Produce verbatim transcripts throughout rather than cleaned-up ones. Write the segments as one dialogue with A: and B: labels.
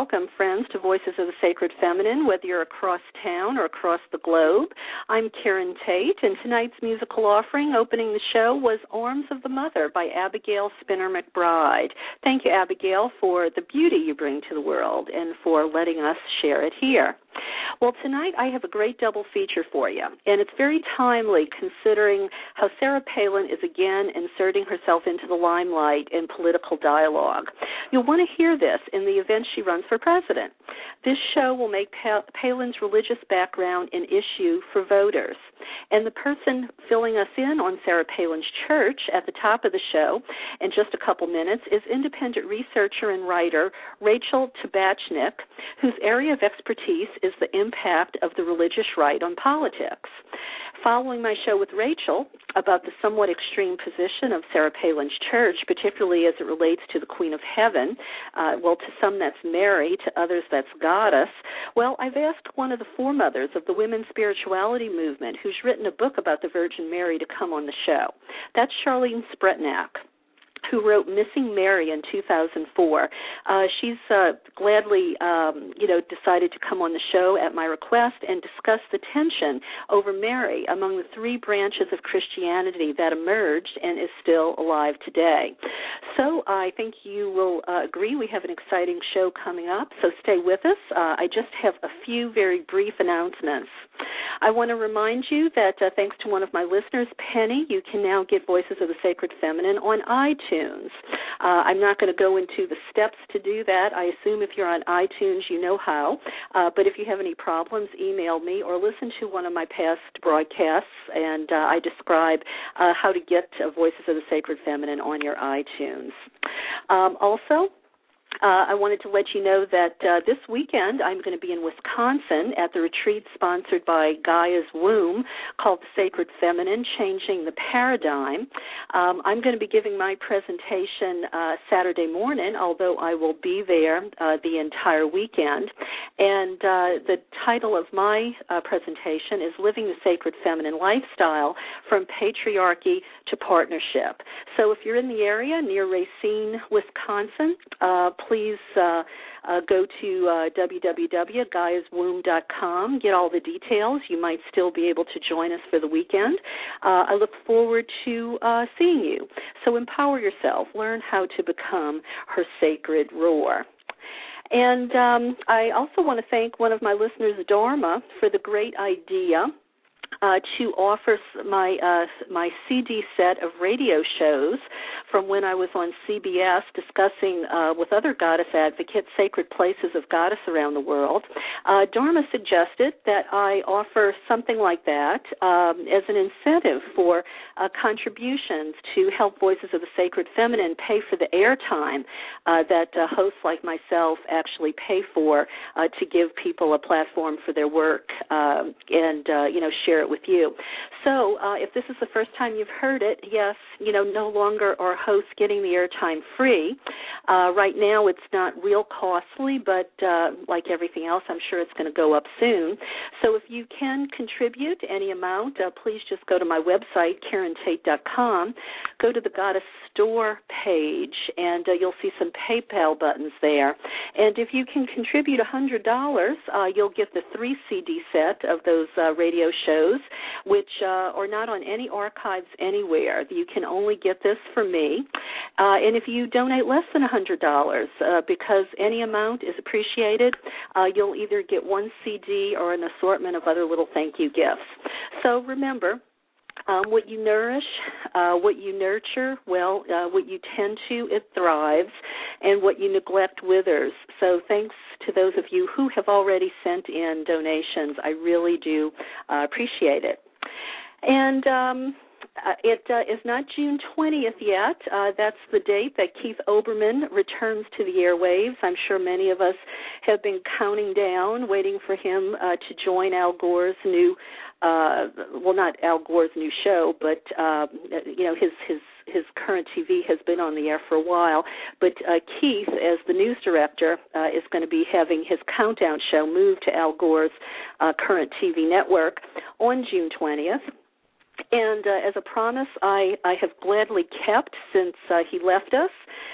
A: welcome, friends, to Voices of the Sacred Feminine, whether you're across town or across the globe. I'm Karen Tate, and tonight's musical offering opening the show was Arms of the Mother by Abigail Spinner McBride. Thank you, Abigail, for the beauty you bring to the world and for letting us share it here. Well, tonight I have a great double feature for you, and it's very timely considering how Sarah Palin is again inserting herself into the limelight in political dialogue. You'll want to hear this in the event she runs for president. This show will make Palin's religious background an issue for voters. And the person filling us in on Sarah Palin's church at the top of the show in just a couple minutes is independent researcher and writer Rachel Tabachnik, whose area of expertise is the impact of the religious right on politics. Following my show with Rachel about the somewhat extreme position of Sarah Palin's church, particularly as it relates to the Queen of Heaven, uh, well, to some that's Mary, to others that's Goddess, well, I've asked one of the foremothers of the women's spirituality movement who's written a book about the Virgin Mary to come on the show. That's Charlene Spretnak, who wrote Missing Mary in two thousand four. Uh, she's uh, gladly, um, you know, decided to come on the show at my request and discuss the tension over Mary among the three branches of Christianity that emerged and is still alive today. So I think you will uh, agree we have an exciting show coming up, so stay with us. Uh, I just have a few very brief announcements. I want to remind you that uh, thanks to one of my listeners, Penny, you can now get Voices of the Sacred Feminine on iTunes. Uh, I'm not going to go into the steps to do that. I assume if you're on iTunes, you know how. Uh, but if you have any problems, email me or listen to one of my past broadcasts, and uh, I describe uh, how to get uh, Voices of the Sacred Feminine on your iTunes. Um, also, Uh, I wanted to let you know that uh, this weekend I'm going to be in Wisconsin at the retreat sponsored by Gaia's Womb called The Sacred Feminine, Changing the Paradigm. Um, I'm going to be giving my presentation uh, Saturday morning, although I will be there uh, the entire weekend. And uh, the title of my uh, presentation is Living the Sacred Feminine Lifestyle from Patriarchy to Partnership. So if you're in the area near Racine, Wisconsin, uh, please uh, uh, go to uh, w w w dot gaias womb dot com, get all the details. You might still be able to join us for the weekend. Uh, I look forward to uh, seeing you. So empower yourself. Learn how to become her sacred roar. And um, I also want to thank one of my listeners, Dharma, for the great idea Uh, to offer my uh, my C D set of radio shows from when I was on C B S discussing uh, with other goddess advocates sacred places of goddess around the world. Uh, Dharma suggested that I offer something like that um, as an incentive for uh, contributions to help Voices of the Sacred Feminine pay for the airtime uh, that uh, hosts like myself actually pay for uh, to give people a platform for their work uh, and, uh, you know, share it with you. So uh, if this is the first time you've heard it, yes, you know, no longer are hosts getting the airtime free. Uh, right now it's not real costly, but uh, like everything else, I'm sure it's going to go up soon. So if you can contribute any amount, uh, please just go to my website, karen tate dot com, go to the Goddess Store page, and uh, you'll see some PayPal buttons there. And if you can contribute one hundred dollars, uh, you'll get the three C D set of those uh, radio shows, which uh, are not on any archives anywhere. You can only get this from me. Uh, and if you donate less than one hundred dollars, uh, because any amount is appreciated, uh, you'll either get one C D or an assortment of other little thank you gifts. So remember, Um, what you nourish, uh, what you nurture, well, uh, what you tend to, it thrives, and what you neglect withers. So thanks to those of you who have already sent in donations. I really do uh, appreciate it. And um, uh, it uh, is not June twentieth yet. Uh, that's the date that Keith Olbermann returns to the airwaves. I'm sure many of us have been counting down, waiting for him uh, to join Al Gore's new Uh, well, not Al Gore's new show, but, uh, you know, his, his, his current T V has been on the air for a while. But uh, Keith, as the news director, uh, is going to be having his countdown show move to Al Gore's uh, current T V network on June twentieth. And uh, as a promise I, I have gladly kept since uh, he left us,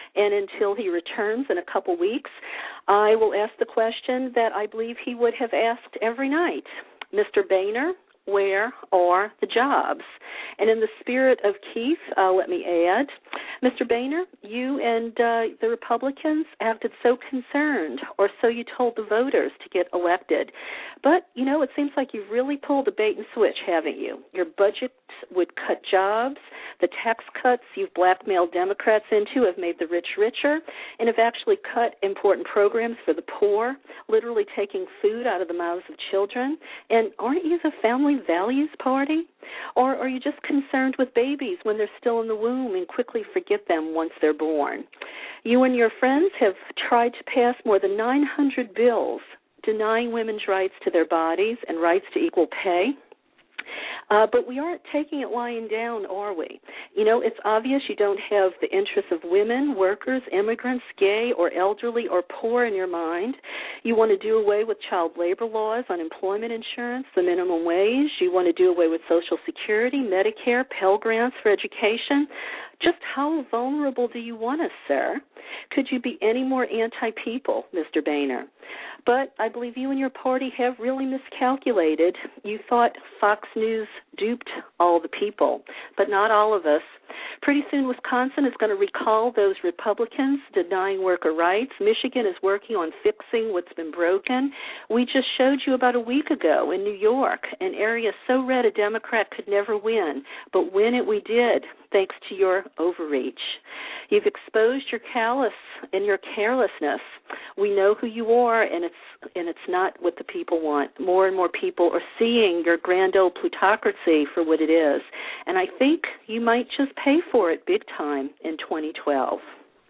A: And until he returns in a couple weeks, I will ask the question that I believe he would have asked every night. Mister Boehner, where are the jobs? And in the spirit of Keith, uh, let me add, Mister Boehner, you and uh, the Republicans acted so concerned, or so you told the voters, to get elected. But, you know, it seems like you've really pulled a bait and switch, haven't you? Your budget would cut jobs. The tax cuts you've blackmailed Democrats into have made the rich richer and have actually cut important programs for the poor, literally taking food out of the mouths of children. And aren't you the family values party? Or are you just concerned with babies when they're still in the womb and quickly forget them once they're born? You and your friends have tried to pass more than nine hundred bills denying women's rights to their bodies and rights to equal pay. Uh, but we aren't taking it lying down, are we? You know, it's obvious you don't have the interests of women, workers, immigrants, gay, or elderly, or poor in your mind. You want to do away with child labor laws, unemployment insurance, the minimum wage. You want to do away with Social Security, Medicare, Pell Grants for education. Just how vulnerable do you want us, sir? Could you be any more anti-people, Mister Boehner? But I believe you and your party have really miscalculated. You thought Fox News duped all the people, but not all of us. Pretty soon Wisconsin is going to recall those Republicans denying worker rights. Michigan is working on fixing what's been broken. We just showed you about a week ago in New York, an area so red a Democrat could never win, but win it we did, thanks to your overreach. You've exposed your callous and your carelessness. We know who you are, and it's and it's not what the people want. More and more people are seeing your grand old plutocracy for what it is, and I think you might just pay for it big time in twenty twelve.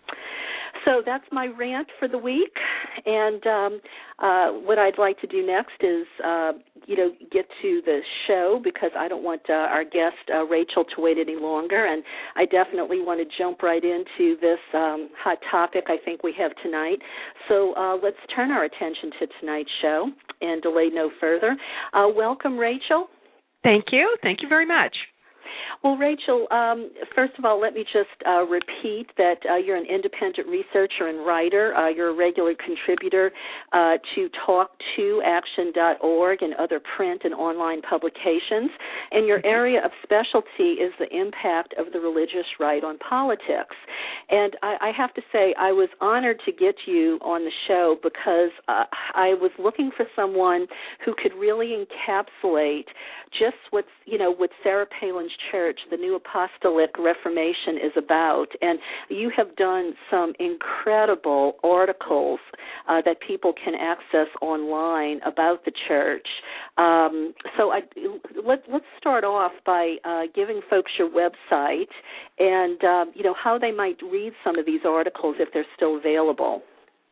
A: So that's my rant for the week, and um, uh, what I'd like to do next is, uh, you know, get to the show because I don't want uh, our guest, uh, Rachel, to wait any longer, and I definitely want to jump right into this um, hot topic I think we have tonight. So uh, let's turn our attention to tonight's show and delay no further. Uh, welcome, Rachel.
B: Thank you. Thank you very much.
A: Well, Rachel, um, first of all, let me just uh, repeat that uh, you're an independent researcher and writer. Uh, you're a regular contributor uh, to talk to action dot org and other print and online publications. And your area of specialty is the impact of the religious right on politics. And I, I have to say, I was honored to get you on the show because uh, I was looking for someone who could really encapsulate just what's, you know, what Sarah Palin's church, the New Apostolic Reformation, is about. And you have done some incredible articles uh, that people can access online about the church. Um, so I, let, let's start off by uh, giving folks your website and, um, you know, how they might read some of these articles if they're still available.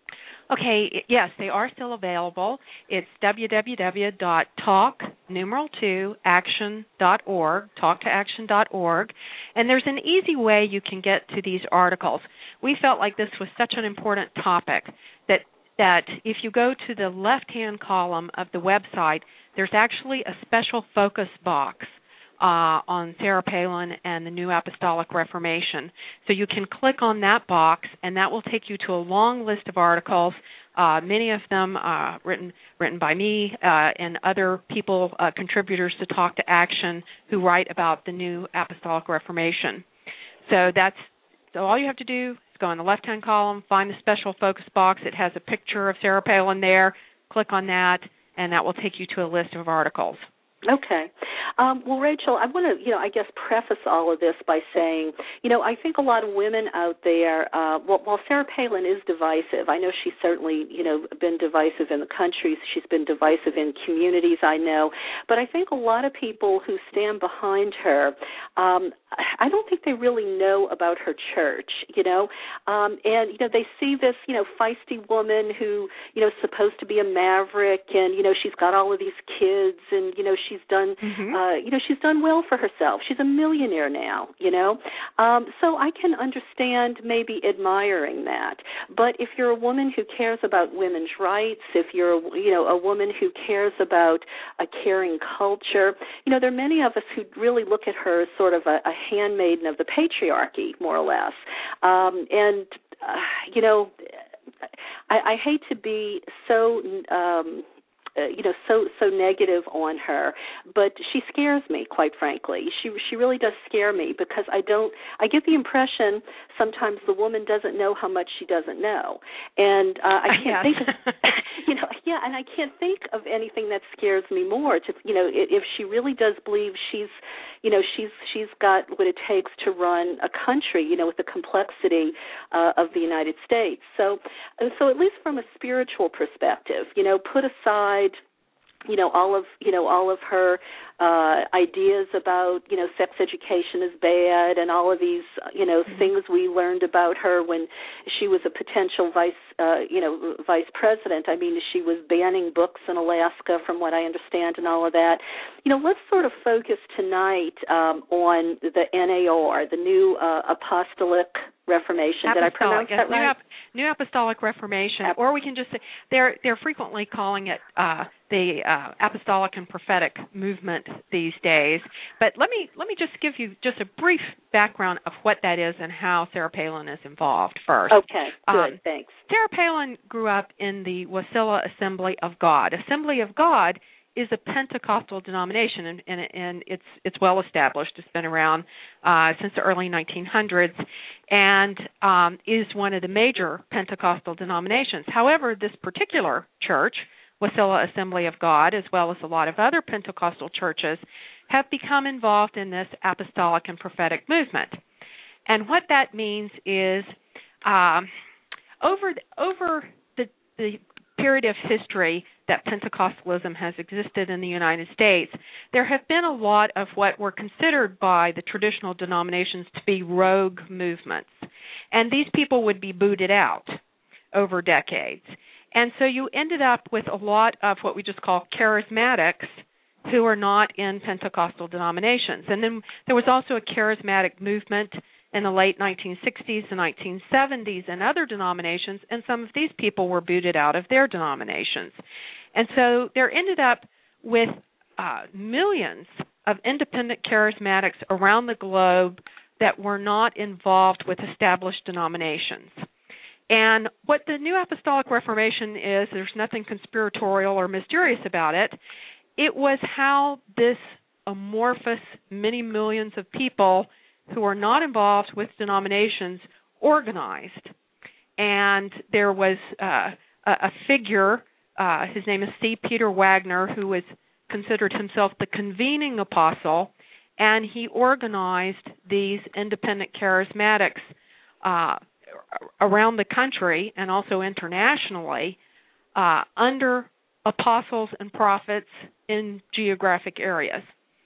B: Okay, yes, they are still available. It's w w w dot talk, numeral two, action dot org, talk to action dot org, and there's an easy way you can get to these articles. We felt like this was such an important topic that that if you go to the left-hand column of the website, there's actually a special focus box Uh, on Sarah Palin and the New Apostolic Reformation. So you can click on that box, and that will take you to a long list of articles, uh, many of them uh, written written by me uh, and other people, uh, contributors to Talk to Action, who write about the New Apostolic Reformation. So that's so all you have to do is go in the left-hand column, find the special focus box. It has a picture of Sarah Palin there. Click on that, and that will take you to a list of articles.
A: Okay. Um, well, Rachel, I want to, you know, I guess preface all of this by saying, you know, I think a lot of women out there, uh, well, while Sarah Palin is divisive, I know she's certainly, you know, been divisive in the country. She's been divisive in communities, I know. But I think a lot of people who stand behind her, um, I don't think they really know about her church, you know. Um, and, you know, they see this, you know, feisty woman who, you know, is supposed to be a maverick and, you know, she's got all of these kids and, you know, she's done, mm-hmm. uh, you know, she's done well for herself. She's a millionaire now, you know. Um, so I can understand maybe admiring that. But if you're a woman who cares about women's rights, if you're, you know, a woman who cares about a caring culture, you know, there are many of us who really look at her as sort of a, a handmaiden of the patriarchy, more or less. Um, and uh, you know, I, I hate to be so. Um, Uh, you know, so so negative on her, but she scares me, quite frankly. She she really does scare me because I don't. I get the impression sometimes the woman doesn't know how much she doesn't know, and uh, I can't
B: yes.
A: think of, you know, yeah, and I can't think of anything that scares me more. To you know, if she really does believe she's, you know, she's she's got what it takes to run a country, you know, with the complexity uh, of the United States. So, so at least from a spiritual perspective, you know, put aside, you know, all of, you know, all of her uh, ideas about, you know, sex education is bad and all of these, you know, mm-hmm. things we learned about her when she was a potential vice, uh, you know, vice president. I mean, she was banning books in Alaska, from what I understand, and all of that. You know, let's sort of focus tonight um, on the N A R, the New uh, Apostolic Reformation.
B: Apostolic,
A: Did I pronounce
B: yes,
A: that right?
B: New, Ap- New Apostolic Reformation,
A: Ap-
B: or we can just say they're they're frequently calling it uh, the uh, Apostolic and Prophetic Movement these days. But let me let me just give you just a brief background of what that is and how Sarah Palin is involved first.
A: Okay, good,
B: um,
A: thanks.
B: Sarah Palin grew up in the Wasilla Assembly of God. Assembly of God is a Pentecostal denomination, and, and, and it's it's well established. It's been around uh, since the early nineteen hundreds, and um, is one of the major Pentecostal denominations. However, this particular church, Wasilla Assembly of God, as well as a lot of other Pentecostal churches, have become involved in this apostolic and prophetic movement. And what that means is, um, over over the the period of history that Pentecostalism has existed in the United States, there have been a lot of what were considered by the traditional denominations to be rogue movements. And these people would be booted out over decades. And so you ended up with a lot of what we just call charismatics who are not in Pentecostal denominations. And then there was also a charismatic movement in the late nineteen sixties and nineteen seventies in other denominations, and some of these people were booted out of their denominations. And so there ended up with uh, millions of independent charismatics around the globe that were not involved with established denominations. And what the New Apostolic Reformation is, there's nothing conspiratorial or mysterious about it. It was how this amorphous many millions of people who are not involved with denominations organized. And there was uh, a, a figure, uh, his name is C. Peter Wagner, who was considered himself the convening apostle, and he organized these independent charismatics uh, around the country and also internationally uh, under apostles and prophets in geographic areas.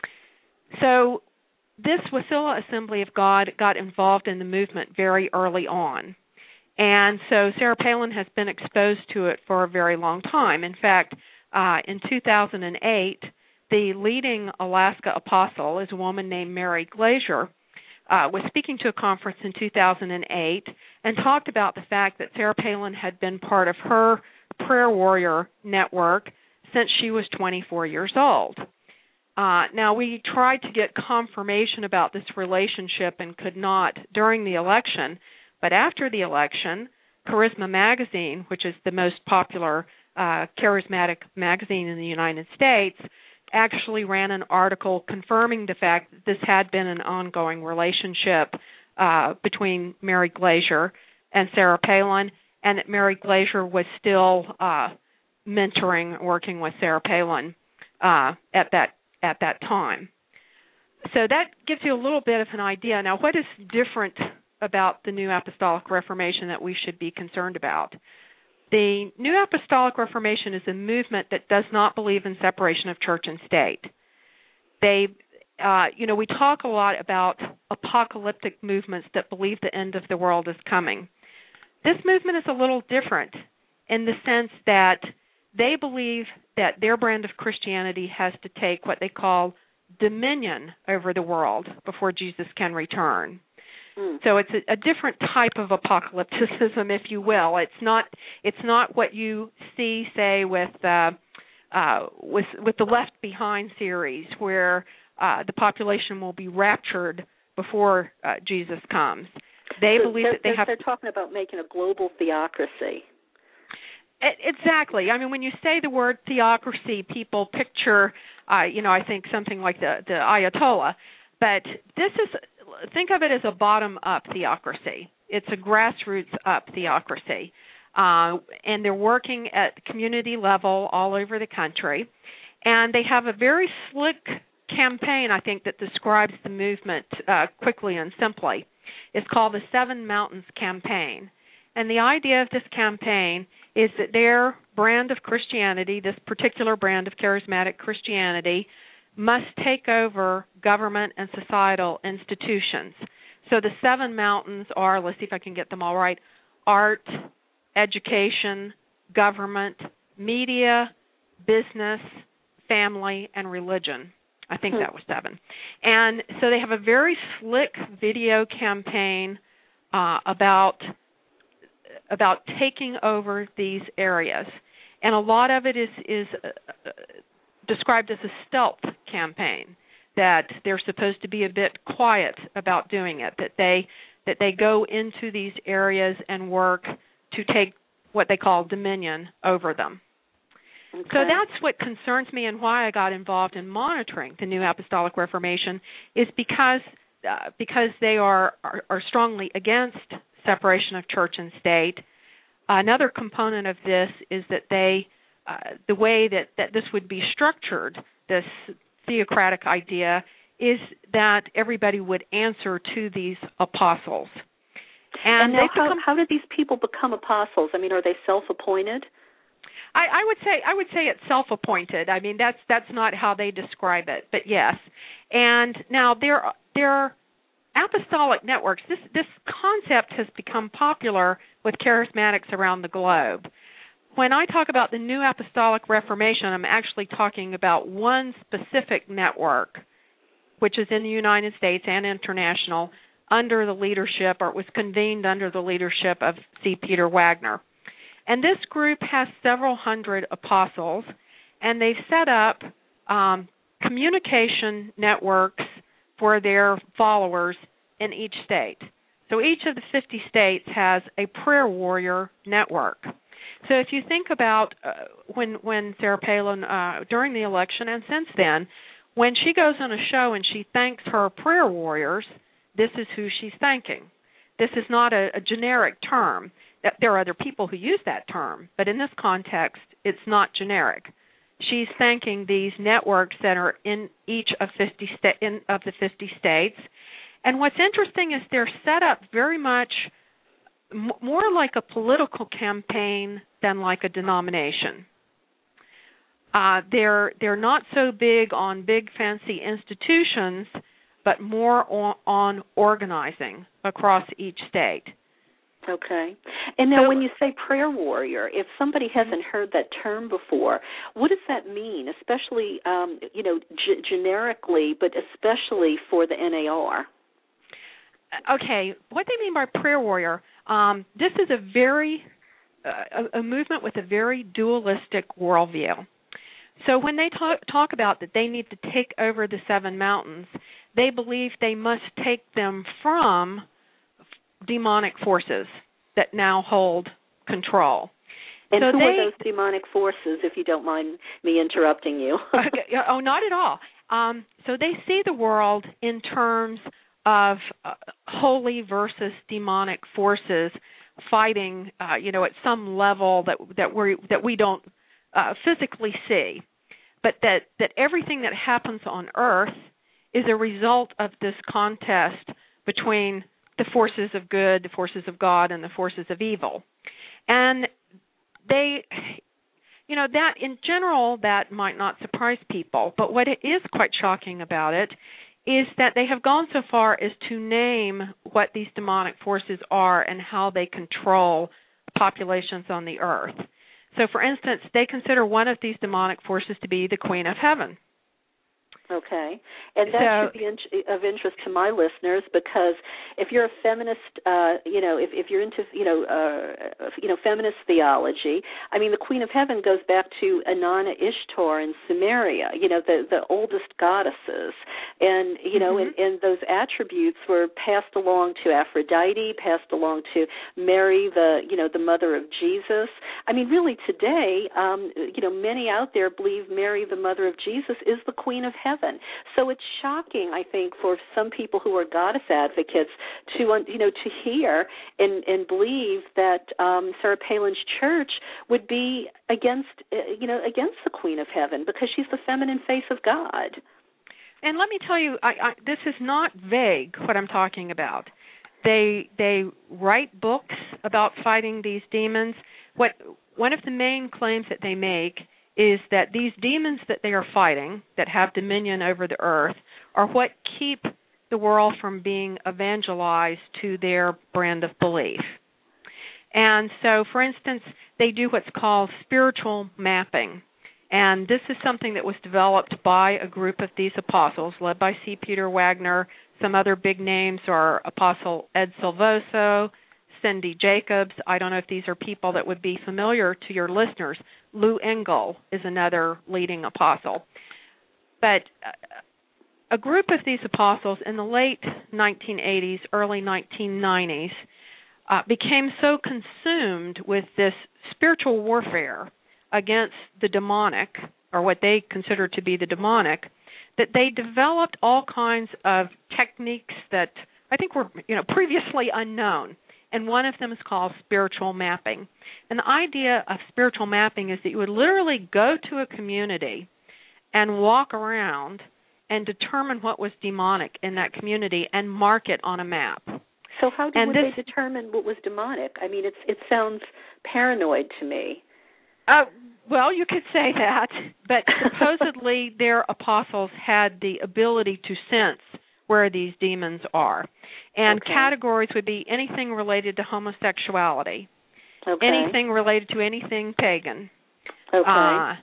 B: So this Wasilla Assembly of God got involved in the movement very early on. And so Sarah Palin has been exposed to it for a very long time. In fact, uh, in two thousand eight, the leading Alaska apostle is a woman named Mary Glazier, uh, was speaking to a conference in two thousand eight and talked about the fact that Sarah Palin had been part of her prayer warrior network since she was twenty-four years old. Uh, now, we tried to get confirmation about this relationship and could not during the election, but after the election, Charisma Magazine, which is the most popular uh, charismatic magazine in the United States, actually ran an article confirming the fact that this had been an ongoing relationship uh, between Mary Glazier and Sarah Palin, and that Mary Glazier was still uh, mentoring, working with Sarah Palin uh, at that at that time. So that gives you a little bit of an idea. Now, what is different about the New Apostolic Reformation that we should be concerned about? The New Apostolic Reformation is a movement that does not believe in separation of church and state. They, uh, you know, we talk a lot about apocalyptic movements that believe the end of the world is coming. This movement is a little different in the sense that they believe that their brand of Christianity has to take what they call dominion over the world before Jesus can return. Mm. So it's a, a different type of apocalypticism, if you will. It's not it's not what you see, say, with uh, uh, with with the Left Behind series, where uh, the population will be raptured before uh, Jesus comes. They
A: so
B: believe
A: they're,
B: that they
A: they're,
B: have...
A: They're talking about making a global theocracy.
B: Exactly. I mean, when you say the word theocracy, people picture, uh, you know, I think something like the, the Ayatollah. But this is, think of it as a bottom-up theocracy. It's a grassroots-up theocracy. Uh, and they're working at the community level all over the country. And they have a very slick campaign, I think, that describes the movement uh, quickly and simply. It's called the Seven Mountains Campaign. And the idea of this campaign is that their brand of Christianity, this particular brand of charismatic Christianity, must take over government and societal institutions. So the seven mountains are, let's see if I can get them all right, art, education, government, media, business, family, and religion. I think that was seven. And so they have a very slick video campaign uh, about about taking over these areas. And a lot of it is, is uh, described as a stealth campaign, that they're supposed to be a bit quiet about doing it, that they that they go into these areas and work to take what they call dominion over them. Okay. So that's what concerns me, and why I got involved in monitoring the New Apostolic Reformation is because uh, because they are, are, are strongly against separation of church and state. Another component of this is that they, uh, the way that, that this would be structured, this theocratic idea, is that everybody would answer to these apostles.
A: And, and now,
B: become,
A: how, how did these people become apostles? I mean, are they self-appointed?
B: I, I would say I would say it's self-appointed. I mean, that's that's not how they describe it, but yes. And now there there. Apostolic networks, this, this concept has become popular with charismatics around the globe. When I talk about the New Apostolic Reformation, I'm actually talking about one specific network, which is in the United States and international, under the leadership, or it was convened under the leadership of C. Peter Wagner. And this group has several hundred apostles, and they've set up um, communication networks for their followers in each state. So each of the fifty states has a prayer warrior network. So if you think about uh, when when Sarah Palin, uh, during the election and since then, when she goes on a show and she thanks her prayer warriors, this is who she's thanking. This is not a, a generic term. There are other people who use that term, but in this context, it's not generic. She's thanking these networks that are in each of fifty sta- in, of the fifty states. And what's interesting is they're set up very much m- more like a political campaign than like a denomination. Uh, they're they're not so big on big fancy institutions, but more on, on organizing across each state.
A: Okay. And now
B: so,
A: when you say prayer warrior, if somebody hasn't heard that term before, what does that mean, especially, um, you know, g- generically, but especially for the N A R?
B: Okay. What they mean by prayer warrior, um, this is a very, uh, a, a movement with a very dualistic worldview. So when they talk, talk about that they need to take over the seven mountains, they believe they must take them from demonic forces that now hold control.
A: And
B: so
A: who
B: they,
A: are those demonic forces, if you don't mind me interrupting you?
B: okay, oh, not at all. Um, so they see the world in terms of uh, holy versus demonic forces fighting, uh, you know, at some level that that we that we don't uh, physically see, but that that everything that happens on Earth is a result of this contest between the forces of good, the forces of God, and the forces of evil. And they, you know, that in general, that might not surprise people. But what it is quite shocking about it is that they have gone so far as to name what these demonic forces are and how they control populations on the earth. So, for instance, they consider one of these demonic forces to be the Queen of Heaven.
A: Okay, and that
B: so,
A: should be in, of interest to my listeners, because if you're a feminist, uh, you know, if, if you're into, you know, uh, you know, feminist theology, I mean, the Queen of Heaven goes back to Inanna Ishtar in Sumeria, you know, the the oldest goddesses, and you know,
B: mm-hmm.
A: and, and those attributes were passed along to Aphrodite, passed along to Mary, the you know, the mother of Jesus. I mean, really, today, um, you know, many out there believe Mary, the mother of Jesus, is the Queen of Heaven. So it's shocking, I think, for some people who are goddess advocates to, you know, to hear and, and believe that um, Sarah Palin's church would be against, you know, against the Queen of Heaven because she's the feminine face of God.
B: And let me tell you, I, I, this is not vague what I'm talking about. They they write books about fighting these demons. What one of the main claims that they make is that these demons that they are fighting, that have dominion over the earth, are what keep the world from being evangelized to their brand of belief. And so, for instance, they do what's called spiritual mapping. And this is something that was developed by a group of these apostles, led by C. Peter Wagner. Some other big names are Apostle Ed Silvoso, Cindy Jacobs. I don't know if these are people that would be familiar to your listeners. Lou Engle is another leading apostle. But a group of these apostles in the late nineteen eighties, early nineteen nineties, uh, became so consumed with this spiritual warfare against the demonic, or what they considered to be the demonic, that they developed all kinds of techniques that I think were, you know, previously unknown. And one of them is called spiritual mapping. And the idea of spiritual mapping is that you would literally go to a community and walk around and determine what was demonic in that community and mark it on a map.
A: So how did
B: and
A: would
B: this,
A: they determine what was demonic? I mean, it's, it sounds paranoid to me.
B: Uh, well, you could say that, but supposedly their apostles had the ability to sense where these demons are. And
A: okay.
B: categories would be anything related to homosexuality,
A: okay.
B: anything related to anything pagan,
A: okay.
B: uh,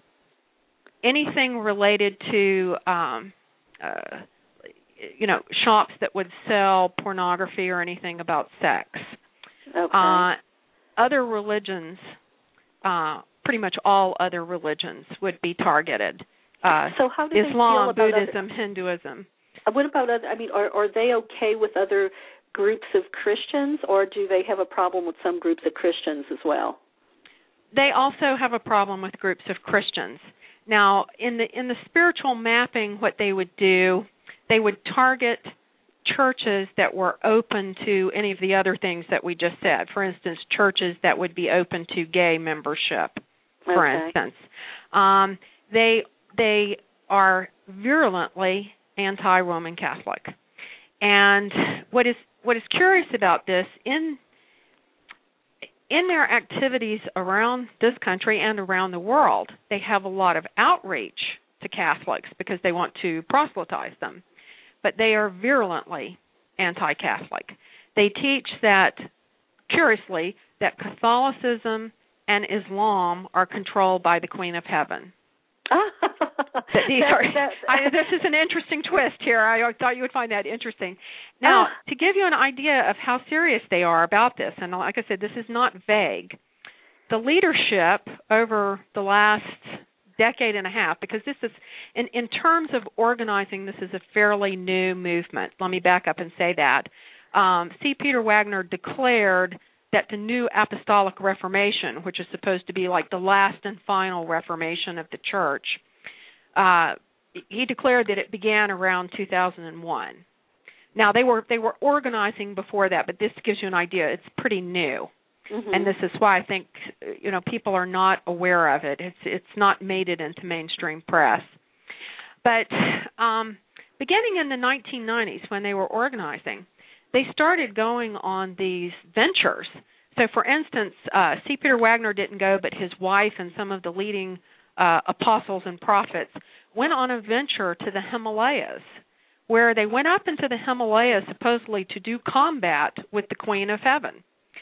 B: anything related to, um, uh, you know, shops that would sell pornography or anything about sex.
A: Okay.
B: Uh, other religions, uh, pretty much all other religions would be targeted. Uh,
A: so how do
B: Islam,
A: they feel about
B: Buddhism,
A: other,
B: Hinduism.
A: What about other, I mean, are, are they okay with other groups of Christians, or do they have a problem with some groups of Christians as well?
B: They also have a problem with groups of Christians. Now, in the in the spiritual mapping, what they would do, they would target churches that were open to any of the other things that we just said. For instance, churches that would be open to gay membership, for
A: okay.
B: instance. Um, they they are virulently anti-Roman Catholic. And what is what is curious about this, in in their activities around this country and around the world, they have a lot of outreach to Catholics because they want to proselytize them. But they are virulently anti-Catholic. They teach that, curiously, that Catholicism and Islam are controlled by the Queen of Heaven. that these
A: that,
B: are,
A: that,
B: I, this is an interesting twist here. I thought you would find that interesting. Now, to give you an idea of how serious they are about this, and like I said, this is not vague, the leadership over the last decade and a half, because this is, in, in terms of organizing, this is a fairly new movement. Let me back up and say that. Um, C. Peter Wagner declared that the New Apostolic Reformation, which is supposed to be like the last and final Reformation of the Church, uh, he declared that it began around two thousand one. Now, they were they were organizing before that, but this gives you an idea. It's pretty new. Mm-hmm. And this is why I think, you know, people are not aware of it. It's it's not made it into mainstream press. But um, beginning in the nineteen nineties, when they were organizing, they started going on these ventures. So, for instance, uh, C. Peter Wagner didn't go, but his wife and some of the leading uh, apostles and prophets went on a venture to the Himalayas, where they went up into the Himalayas supposedly to do combat with the Queen of Heaven.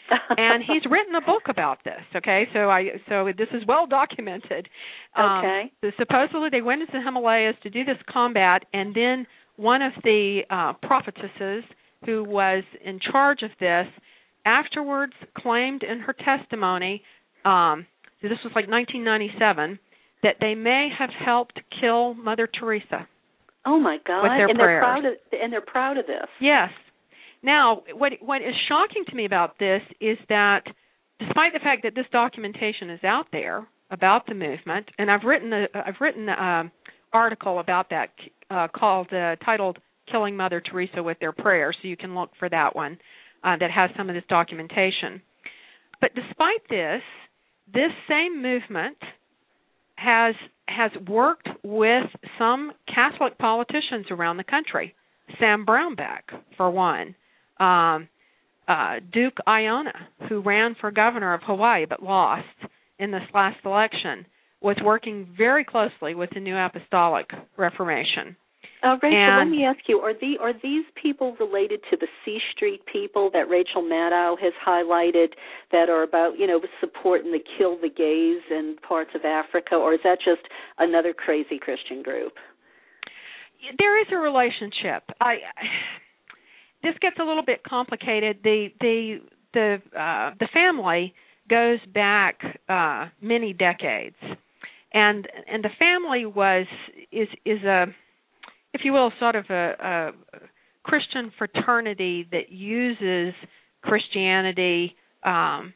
B: And he's written a book about this. Okay, so I so this is well documented.
A: Okay.
B: Um, so supposedly they went into the Himalayas to do this combat, and then one of the uh, prophetesses who was in charge of this afterwards claimed in her testimony, um, so this was like nineteen ninety-seven, that they may have helped kill Mother Teresa.
A: Oh my God!
B: With their
A: and
B: prayers.
A: they're proud of and they're proud of this.
B: Yes. Now, what what is shocking to me about this is that, despite the fact that this documentation is out there about the movement, and I've written a I've written an article about that uh, called uh, titled "Killing Mother Teresa with Their Prayers," so you can look for that one uh, that has some of this documentation. But despite this, this same movement has has worked with some Catholic politicians around the country. Sam Brownback, for one. Um, uh, Duke Aiona, who ran for governor of Hawaii but lost in this last election, was working very closely with the New Apostolic Reformation.
A: Uh, Rachel,
B: and,
A: let me ask you, are, the, are these people related to the C Street people that Rachel Maddow has highlighted that are about, you know, supporting the kill the gays in parts of Africa, or is that just another crazy Christian group?
B: There is a relationship. I, this gets a little bit complicated. The the the uh, the family goes back uh, many decades, and and the family was is is a, if you will, sort of a, a Christian fraternity that uses Christianity um,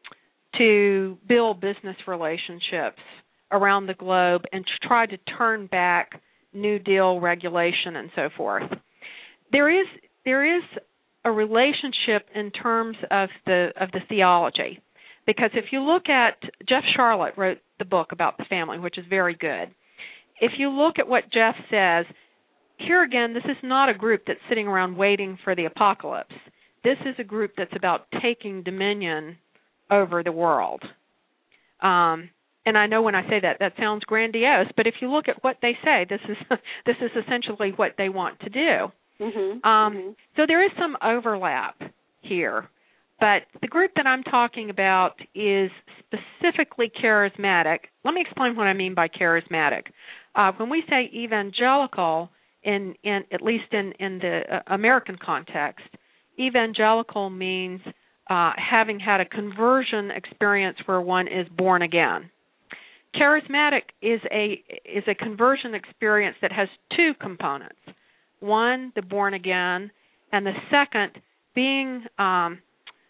B: to build business relationships around the globe and to try to turn back New Deal regulation and so forth. There is there is a relationship in terms of the of the theology, because if you look at Jeff Charlotte wrote the book about the family, which is very good. If you look at what Jeff says, here again, this is not a group that's sitting around waiting for the apocalypse. This is a group that's about taking dominion over the world. Um, And I know when I say that, that sounds grandiose, but if you look at what they say, this is this is essentially what they want to do.
A: Mm-hmm.
B: Um,
A: mm-hmm.
B: So there is some overlap here, but the group that I'm talking about is specifically charismatic. Let me explain what I mean by charismatic. Uh, when we say evangelical, in, in at least in, in the uh, American context, evangelical means uh, having had a conversion experience where one is born again. Charismatic is a is a conversion experience that has two components. One, the born again, and the second being um,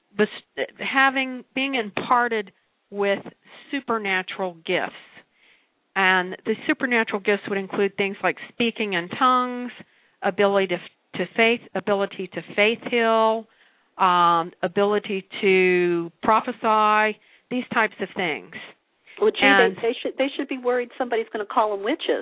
B: having being imparted with supernatural gifts. And the supernatural gifts would include things like speaking in tongues, ability to, to faith, ability to faith heal, um, ability to prophesy, these types of things.
A: Well, gee,
B: and,
A: they, they should they should be worried somebody's going to call them witches.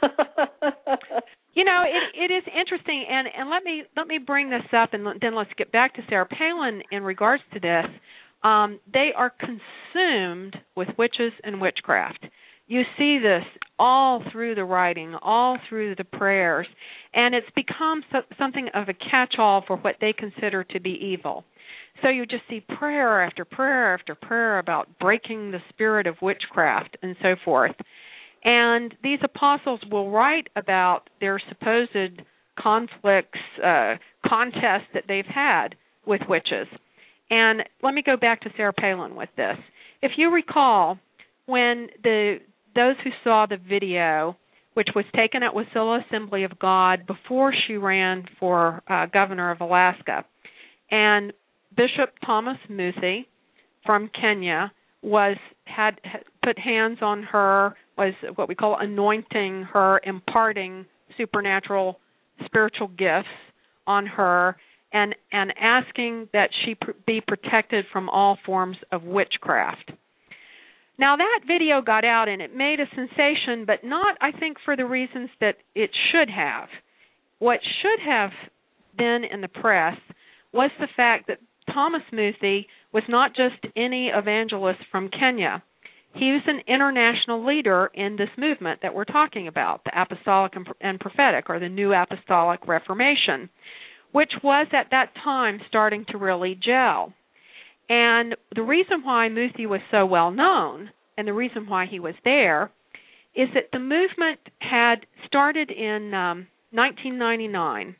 B: You know, it it is interesting, and, and let me let me bring this up, and then let's get back to Sarah Palin in regards to this. Um, they are consumed with witches and witchcraft. You see this all through the writing, all through the prayers, and it's become so, something of a catch-all for what they consider to be evil. So you just see prayer after prayer after prayer about breaking the spirit of witchcraft and so forth. And these apostles will write about their supposed conflicts, uh, contests that they've had with witches. And let me go back to Sarah Palin with this. If you recall, when the those who saw the video, which was taken at Wasilla Assembly of God before she ran for uh, governor of Alaska, and Bishop Thomas Muthi from Kenya was had, had put hands on her, was what we call anointing her, imparting supernatural spiritual gifts on her, and and asking that she pr- be protected from all forms of witchcraft. Now, that video got out, and it made a sensation, but not, I think, for the reasons that it should have. What should have been in the press was the fact that Thomas Muthi was not just any evangelist from Kenya. He was an international leader in this movement that we're talking about, the Apostolic and Prophetic, or the New Apostolic Reformation, which was at that time starting to really gel. And the reason why Muthi was so well known, and the reason why he was there, is that the movement had started in um, nineteen ninety-nine,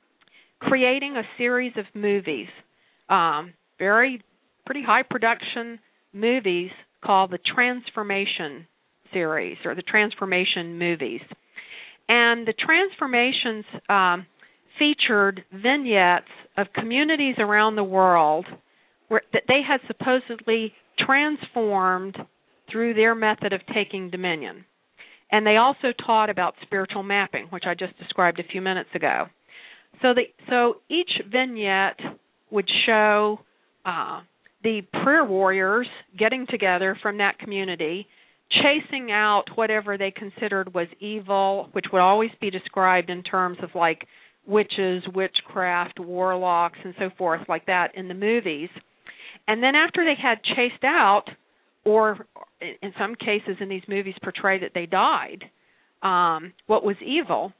B: creating a series of movies, um, very pretty high production movies called the Transformation series or the Transformation movies. And the Transformations um, featured vignettes of communities around the world where, that they had supposedly transformed through their method of taking dominion. And they also taught about spiritual mapping, which I just described a few minutes ago. So, the, so each vignette would show uh, the prayer warriors getting together from that community, chasing out whatever they considered was evil, which would always be described in terms of like witches, witchcraft, warlocks, and so forth, like that in the movies. And then after they had chased out, or in some cases in these movies portray that they died, um, what was evil,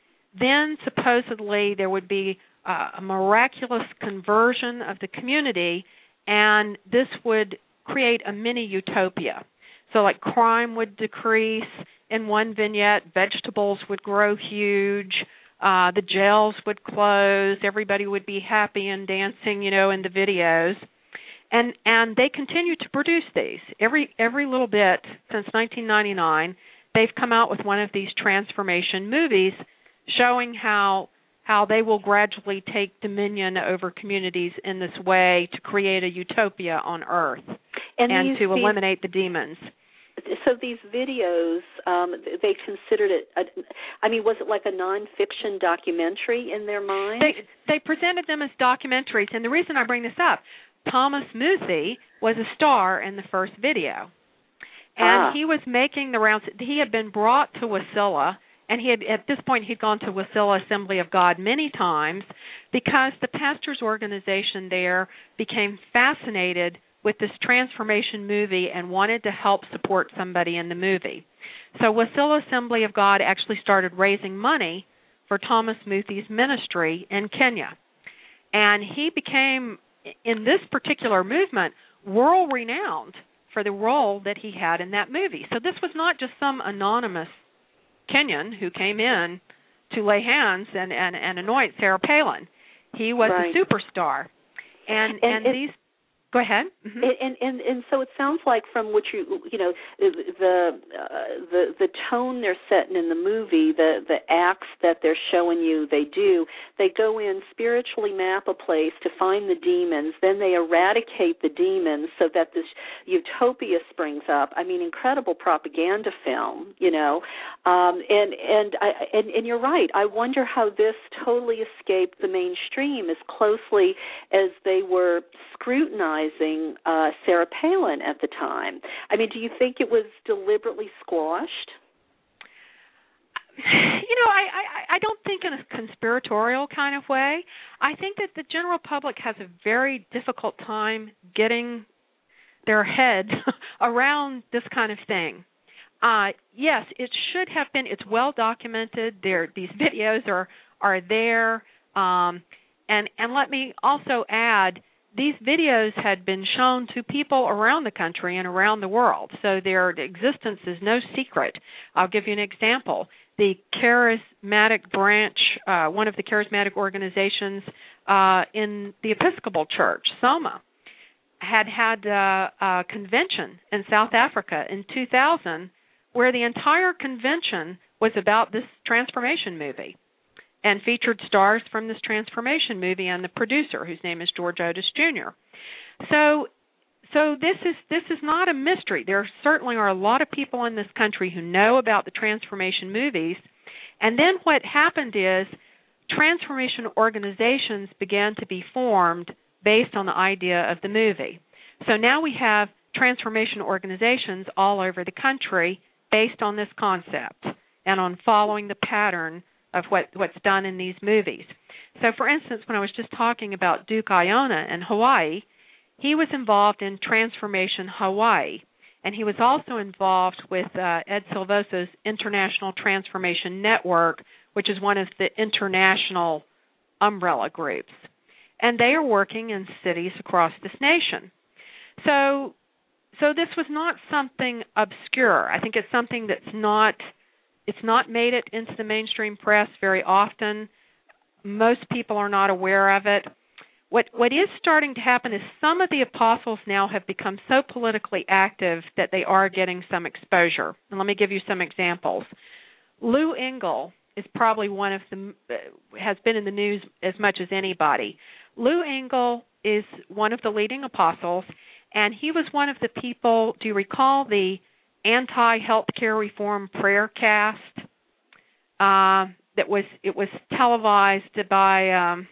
B: then supposedly there would be uh, a miraculous conversion of the community, and this would create a mini utopia. So like crime would decrease in one vignette, vegetables would grow huge, uh, the jails would close, everybody would be happy and dancing, you know, in the videos. And and they continue to produce these. Every every little bit since nineteen ninety-nine, they've come out with one of these transformation movies showing how how they will gradually take dominion over communities in this way to create a utopia on Earth and, and these, to eliminate these, the demons.
A: So these videos, um, they considered it, a, I mean, was it like a nonfiction documentary in their mind?
B: They, they presented them as documentaries, and the reason I bring this up, Thomas Muthi was a star in the first video, and ah. he was making the rounds. He had been brought to Wasilla, and he had, at this point he'd gone to Wasilla Assembly of God many times because the pastors' organization there became fascinated with this transformation movie and wanted to help support somebody in the movie. So Wasilla Assembly of God actually started raising money for Thomas Muthi's ministry in Kenya, and he became, in this particular movement, world-renowned for the role that he had in that movie. So this was not just some anonymous Kenyan who came in to lay hands and, and, and anoint Sarah Palin. He was
A: right.
B: a superstar. And, and, and these... Go ahead. Mm-hmm.
A: And, and and so it sounds like from what you you know the uh, the the tone they're setting in the movie, the the acts that they're showing you they do, they go in, spiritually map a place to find the demons, then they eradicate the demons so that this utopia springs up. I mean, incredible propaganda film, you know. Um, and and I and, and you're right. I wonder how this totally escaped the mainstream as closely as they were scrutinized. Uh, Sarah Palin at the time. I mean, do you think it was deliberately squashed?
B: You know, I, I, I don't think in a conspiratorial kind of way. I think that the general public has a very difficult time getting their head around this kind of thing. Uh, yes, it should have been. It's well documented. There, these videos are are there. Um, and and let me also add, these videos had been shown to people around the country and around the world, so their existence is no secret. I'll give you an example. The charismatic branch, uh, one of the charismatic organizations uh, in the Episcopal Church, SOMA, had had uh, a convention in South Africa in two thousand where the entire convention was about this transformation movie and featured stars from this transformation movie and the producer, whose name is George Otis Junior So, so this is this is not a mystery. There certainly are a lot of people in this country who know about the transformation movies. And then what happened is transformation organizations began to be formed based on the idea of the movie. So now we have transformation organizations all over the country based on this concept and on following the pattern of what, what's done in these movies. So, for instance, when I was just talking about Duke Aiona in Hawaii, he was involved in Transformation Hawaii, and he was also involved with uh, Ed Silvoso's International Transformation Network, which is one of the international umbrella groups. And they are working in cities across this nation. So, so this was not something obscure. I think it's something that's not, it's not made it into the mainstream press very often. Most people are not aware of it. What what is starting to happen is some of the apostles now have become so politically active that they are getting some exposure. And let me give you some examples. Lou Engle is probably one of the, uh, has been in the news as much as anybody. Lou Engle is one of the leading apostles, and he was one of the people, do you recall the anti-healthcare reform prayer cast? Uh, that was, it was televised by, um,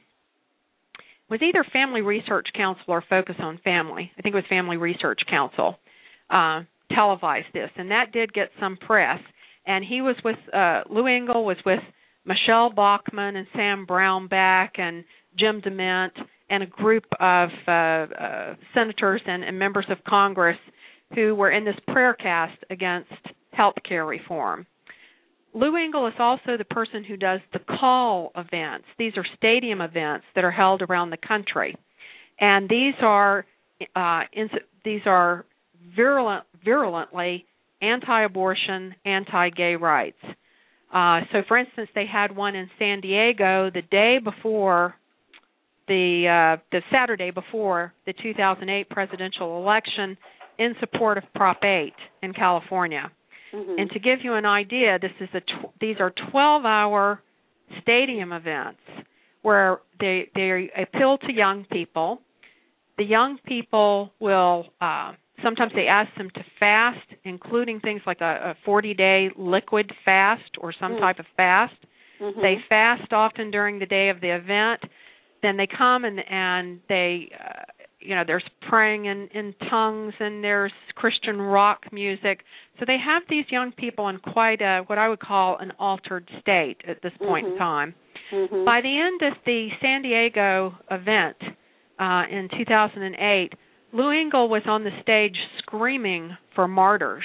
B: was either Family Research Council or Focus on Family. I think it was Family Research Council uh, televised this, and that did get some press. And he was with, uh, Lou Engle was with Michelle Bachmann and Sam Brownback and Jim DeMint and a group of uh, uh, senators and, and members of Congress who were in this prayer cast against health care reform. Lou Engle is also the person who does the call events. These are stadium events that are held around the country. And these are, uh, ins- these are virulent, virulently anti-abortion, anti-gay rights. Uh, so, for instance, they had one in San Diego the day before the uh, the Saturday before the two thousand eight presidential election in support of Prop eight in California. Mm-hmm. And to give you an idea, this is a tw- these are twelve-hour stadium events where they they appeal to young people. The young people will. Uh, Sometimes they ask them to fast, including things like a forty-day liquid fast or some mm. type of fast. Mm-hmm. They fast often during the day of the event. Then they come and, and they, uh, you know, there's praying in, in tongues and there's Christian rock music. So they have these young people in quite a, what I would call an altered state at this point mm-hmm. in time. Mm-hmm. By the end of the San Diego event uh, in two thousand eight, Lou Engle was on the stage screaming for martyrs.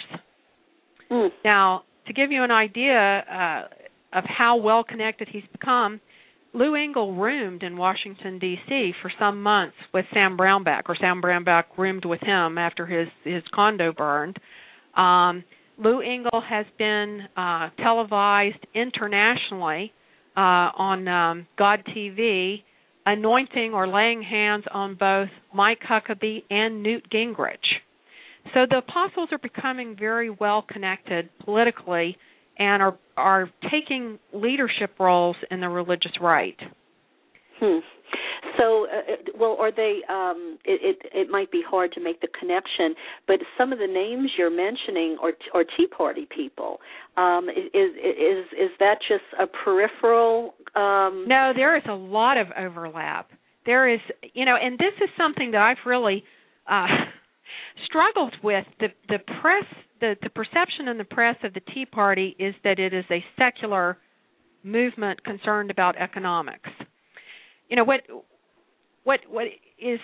B: Mm. Now, to give you an idea uh, of how well-connected he's become, Lou Engle roomed in Washington, D C for some months with Sam Brownback, or Sam Brownback roomed with him after his, his condo burned. Um, Lou Engle has been uh, televised internationally uh, on um, God T V, anointing or laying hands on both Mike Huckabee and Newt Gingrich. So the apostles are becoming very well connected politically and are are taking leadership roles in the religious right.
A: Hmm. So, uh, well, are they? Um, it, it it might be hard to make the connection, but some of the names you're mentioning are, are Tea Party people. Um, is is is that just a peripheral? Um...
B: No, there is a lot of overlap. There is, you know, and this is something that I've really uh, struggled with. The the press, the the perception in the press of the Tea Party is that it is a secular movement concerned about economics. You know, what what what is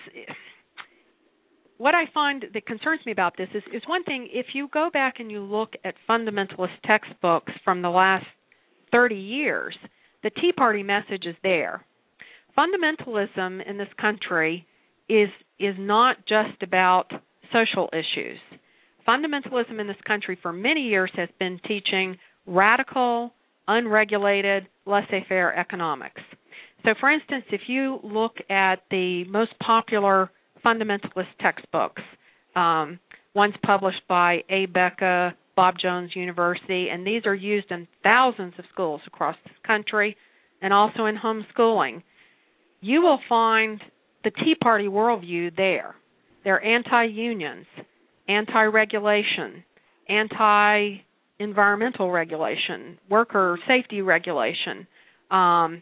B: what I find that concerns me about this is, is one thing, if you go back and you look at fundamentalist textbooks from the last thirty years, the Tea Party message is there. Fundamentalism in this country is is not just about social issues. Fundamentalism in this country for many years has been teaching radical, unregulated, laissez-faire economics. So, for instance, if you look at the most popular fundamentalist textbooks, um, ones published by A. Becca, Bob Jones University, and these are used in thousands of schools across this country and also in homeschooling, you will find the Tea Party worldview there. They're anti-unions, anti-regulation, anti-environmental regulation, worker safety regulation, um,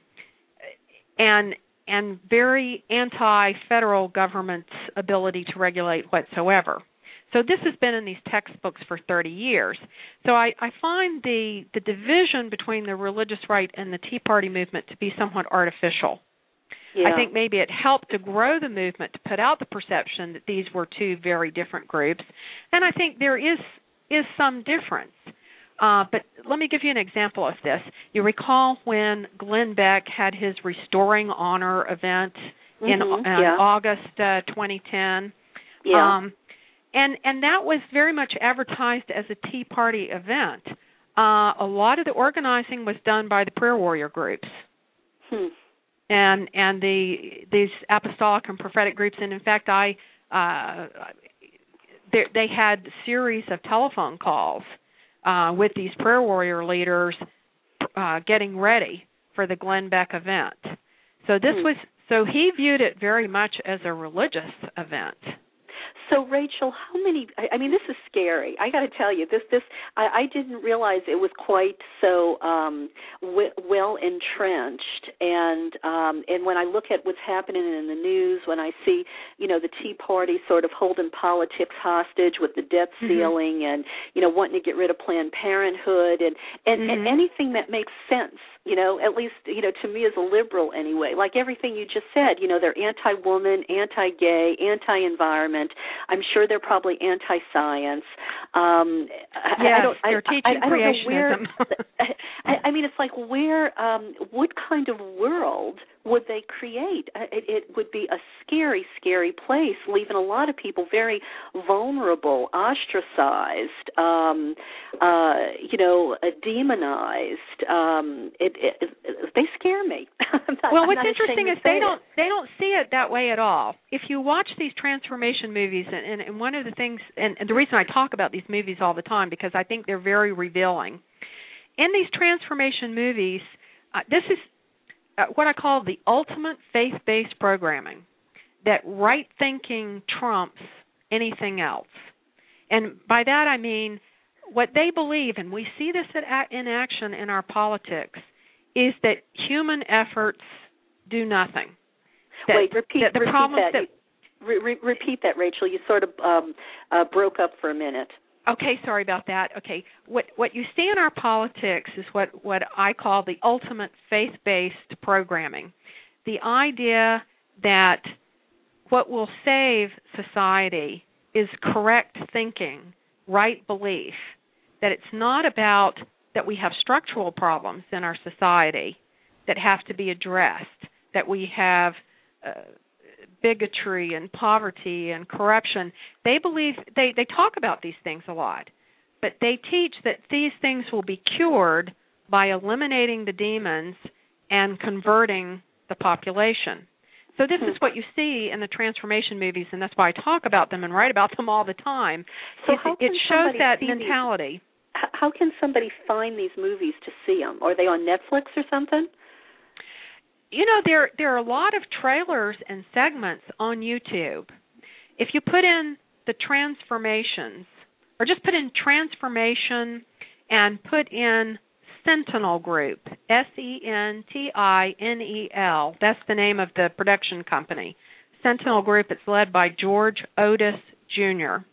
B: and and very anti-federal government's ability to regulate whatsoever. So this has been in these textbooks for thirty years. So I, I find the, the division between the religious right and the Tea Party movement to be somewhat artificial. Yeah. I think maybe it helped to grow the movement, to put out the perception that these were two very different groups. And I think there is is some difference. Uh, but let me give you an example of this. You recall when Glenn Beck had his Restoring Honor event mm-hmm. in, in
A: yeah.
B: August uh, twenty ten?
A: Yeah.
B: Um, and and that was very much advertised as a Tea Party event. Uh, a lot of the organizing was done by the prayer warrior groups,
A: hmm.
B: and and the these apostolic and prophetic groups. And in fact, I uh, they, they had a series of telephone calls uh, with these prayer warrior leaders, uh, getting ready for the Glenn Beck event. So this
A: hmm.
B: was so he viewed it very much as a religious event.
A: So, Rachel, how many? I, I mean, this is scary. I got to tell you, this this I, I didn't realize it was quite so um, w- well entrenched. And um, and when I look at what's happening in the news, when I see, you know, the Tea Party sort of holding politics hostage with the debt ceiling, mm-hmm. and you know, wanting to get rid of Planned Parenthood, and and, mm-hmm. and anything that makes sense. You know, at least, you know, to me as a liberal anyway, like everything you just said, you know, they're anti-woman, anti-gay, anti-environment. I'm sure they're probably anti-science. Um,
B: yes,
A: I, I don't,
B: they're
A: I,
B: teaching
A: I, I don't
B: creationism.
A: Know where, I, I mean, it's like where, um, what kind of world would they create? It, it would be a scary, scary place, leaving a lot of people very vulnerable, ostracized, um, uh, you know, uh, demonized. Um, it, it, it, they scare me. not,
B: well,
A: I'm
B: what's
A: not
B: interesting is
A: to
B: they
A: say
B: don't
A: it.
B: they don't see it that way at all. If you watch these transformation movies, and, and, and one of the things, and, and the reason I talk about these movies all the time, because I think they're very revealing. In these transformation movies, uh, this is uh, what I call the ultimate faith-based programming, that right thinking trumps anything else. And by that I mean what they believe, and we see this at, in action in our politics, is that human efforts do nothing. That,
A: Wait, repeat,
B: that the
A: repeat
B: problems
A: that.
B: that
A: re- re- repeat that, Rachel. You sort of um, uh, broke up for a minute.
B: Okay, sorry about that. Okay, what what you see in our politics is what, what I call the ultimate faith-based programming. The idea that what will save society is correct thinking, right belief, that it's not about that we have structural problems in our society that have to be addressed, that we have uh, bigotry and poverty and corruption. They believe, they, they talk about these things a lot, but they teach that these things will be cured by eliminating the demons and converting the population. So this is what you see in the transformation movies, and that's why I talk about them and write about them all the time.
A: So
B: it,
A: how
B: it
A: can
B: shows that
A: see
B: mentality.
A: These, how can somebody find these movies to see them? Are they on Netflix or something?
B: You know, there there are a lot of trailers and segments on YouTube. If you put in the transformations, or just put in transformation and put in Sentinel Group, S E N T I N E L, that's the name of the production company. Sentinel Group, it's led by George Otis Junior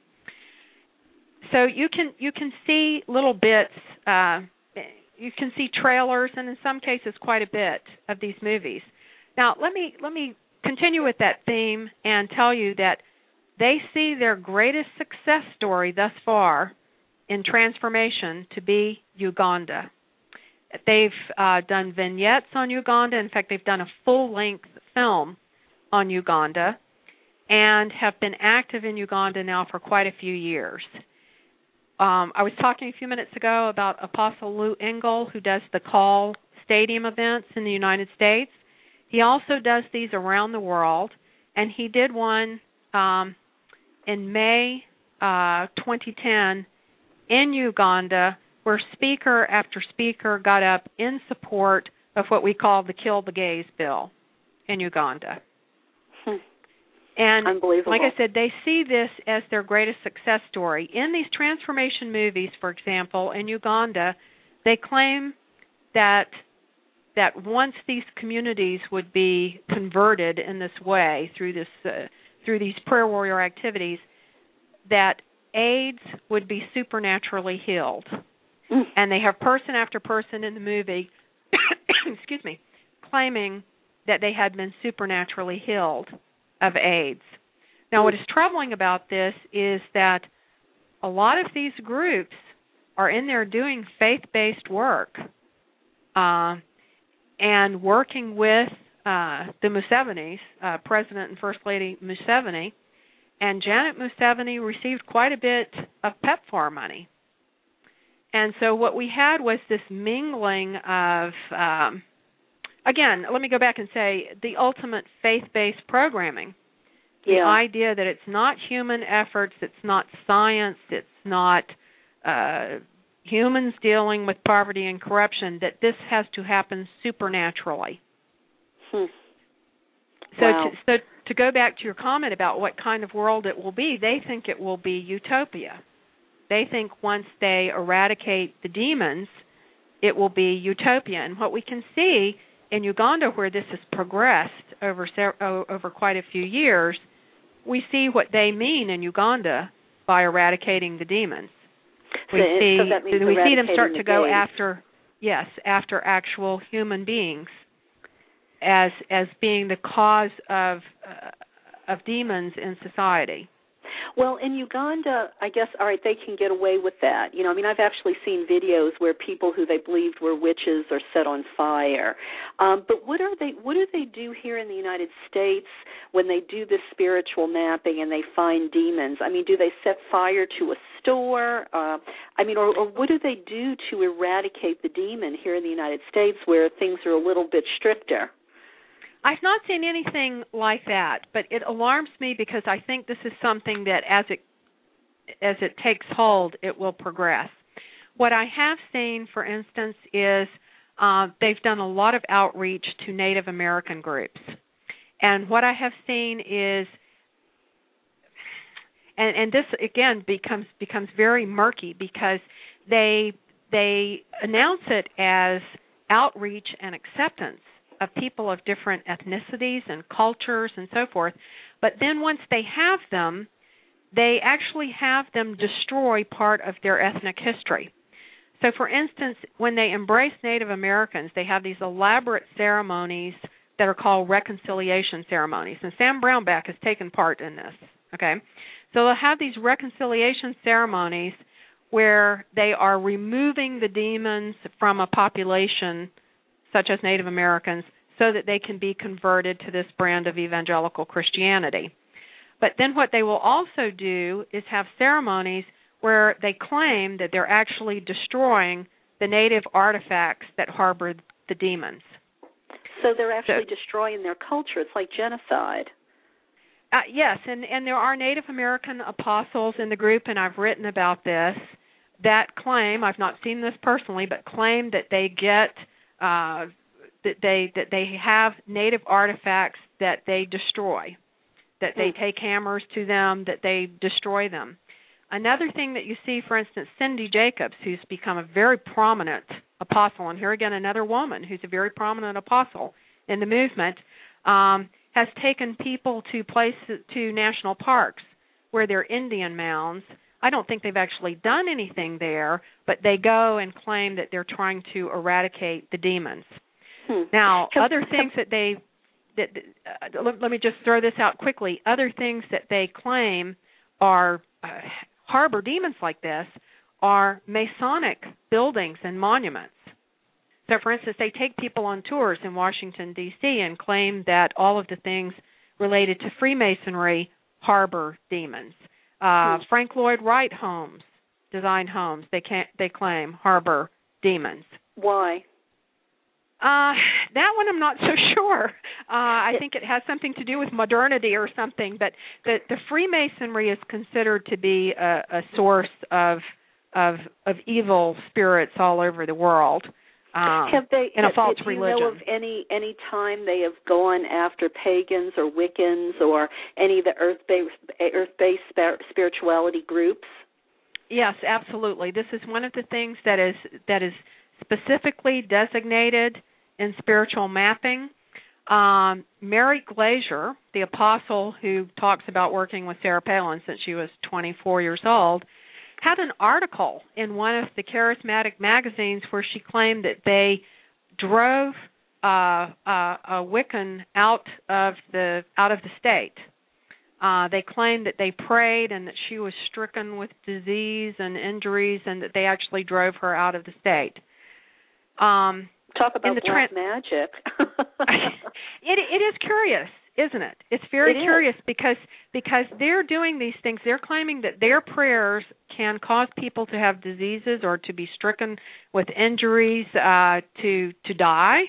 B: So you can you can see little bits, uh, you can see trailers, and in some cases quite a bit of these movies. Now let me let me continue with that theme and tell you that they see their greatest success story thus far in transformation to be Uganda. They've uh, done vignettes on Uganda. In fact, they've done a full-length film on Uganda and have been active in Uganda now for quite a few years. Um, I was talking a few minutes ago about Apostle Lou Engle, who does the Call Stadium events in the United States. He also does these around the world, and he did one um, in May uh, twenty ten in Uganda, where speaker after speaker got up in support of what we call the Kill the Gays bill in Uganda.
A: Hmm.
B: And
A: Unbelievable.
B: like I said, they see this as their greatest success story. In these transformation movies, for example, in Uganda, they claim that that once these communities would be converted in this way through this uh, through these prayer warrior activities, that AIDS would be supernaturally healed. Mm. And they have person after person in the movie, excuse me, claiming that they had been supernaturally healed of AIDS. Now, what is troubling about this is that a lot of these groups are in there doing faith-based work uh, and working with uh, the Musevenis, uh, President and First Lady Museveni, and Janet Museveni received quite a bit of PEPFAR money. And so what we had was this mingling of, um, again, let me go back and say, the ultimate faith-based programming. The
A: yeah.
B: idea that it's not human efforts, it's not science, it's not uh, humans dealing with poverty and corruption, that this has to happen supernaturally.
A: Hmm.
B: So,
A: wow.
B: to, so to go back to your comment about what kind of world it will be, they think it will be utopia. They think once they eradicate the demons, it will be utopia. And what we can see in Uganda, where this has progressed over over quite a few years, we see what they mean in Uganda by eradicating the demons. We
A: so,
B: see
A: so that means
B: we see them start
A: the
B: to go
A: gays.
B: after yes after actual human beings as as being the cause of uh, of demons in society.
A: Well, in Uganda, I guess, all right, they can get away with that. You know, I mean, I've actually seen videos where people who they believed were witches are set on fire. Um, but what are they? What do they do here in the United States when they do this spiritual mapping and they find demons? I mean, do they set fire to a store? Uh, I mean, or, or what do they do to eradicate the demon here in the United States where things are a little bit stricter?
B: I've not seen anything like that, but it alarms me because I think this is something that as it as it takes hold, it will progress. What I have seen, for instance, is uh, they've done a lot of outreach to Native American groups. And what I have seen is, and, and this, again, becomes becomes very murky because they they announce it as outreach and acceptance of people of different ethnicities and cultures and so forth. But then once they have them, they actually have them destroy part of their ethnic history. So, for instance, when they embrace Native Americans, they have these elaborate ceremonies that are called reconciliation ceremonies. And Sam Brownback has taken part in this, okay? So they'll have these reconciliation ceremonies where they are removing the demons from a population such as Native Americans, so that they can be converted to this brand of evangelical Christianity. But then what they will also do is have ceremonies where they claim that they're actually destroying the native artifacts that harbor the demons.
A: So they're actually
B: so,
A: destroying their culture. It's like genocide.
B: Uh, yes, and, and there are Native American apostles in the group, and I've written about this, that claim, I've not seen this personally, but claim that they get... Uh, that they that they have native artifacts that they destroy, that they take hammers to them, that they destroy them. Another thing that you see, for instance, Cindy Jacobs, who's become a very prominent apostle, and here again another woman who's a very prominent apostle in the movement, um, has taken people to places, to national parks where there are Indian mounds. I don't think they've actually done anything there, but they go and claim that they're trying to eradicate the demons. Hmm. Now, can, other things can, that they, that uh, let, let me just throw this out quickly. Other things that they claim are uh, harbor demons like this are Masonic buildings and monuments. So, for instance, they take people on tours in Washington, D C and claim that all of the things related to Freemasonry harbor demons. Uh, hmm. Frank Lloyd Wright homes, design homes, they can't, they claim harbor demons.
A: Why?
B: Uh, that one I'm not so sure. Uh, I think it has something to do with modernity or something, but the, the Freemasonry is considered to be a, a source of, of of evil spirits all over the world. Um,
A: have they,
B: in a
A: have,
B: false
A: do
B: religion.
A: you know of any, any time they have gone after pagans or Wiccans or any of the earth-based, earth-based spirituality groups?
B: Yes, absolutely. This is one of the things that is that is specifically designated in spiritual mapping. Um, Mary Glazier, the apostle who talks about working with Sarah Palin since she was twenty-four years old, had an article in one of the charismatic magazines where she claimed that they drove uh, uh, a Wiccan out of the out of the state. Uh, they claimed that they prayed and that she was stricken with disease and injuries, and that they actually drove her out of the state. Um,
A: Talk about
B: in the
A: black
B: tra-
A: magic.
B: it, it is curious. isn't it? It's very
A: it
B: curious
A: is.
B: because because they're doing these things. They're claiming that their prayers can cause people to have diseases or to be stricken with injuries, uh, to to die,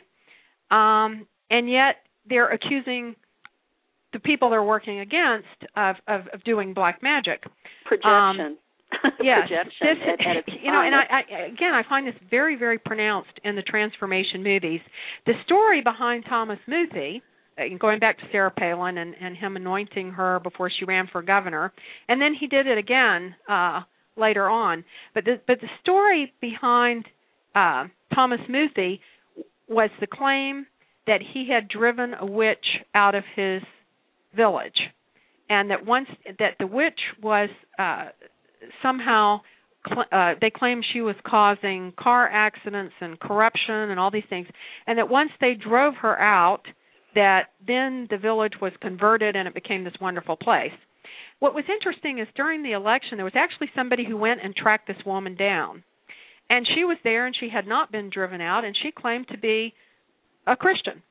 B: um, and yet they're accusing the people they're working against of, of, of doing black magic.
A: Projection.
B: Um, yes,
A: Projection
B: this,
A: at, at its
B: you know, and I, I again I find this very, very pronounced in the transformation movies. The story behind Thomas Muthi, going back to Sarah Palin and, and him anointing her before she ran for governor, and then he did it again uh, later on. But the, but the story behind uh, Thomas Muthi was the claim that he had driven a witch out of his village, and that once that the witch was uh, somehow cl- uh, they claimed she was causing car accidents and corruption and all these things, and that once they drove her out, that then the village was converted and it became this wonderful place. What was interesting is during the election there was actually somebody who went and tracked this woman down, and she was there and she had not been driven out, and she claimed to be a Christian.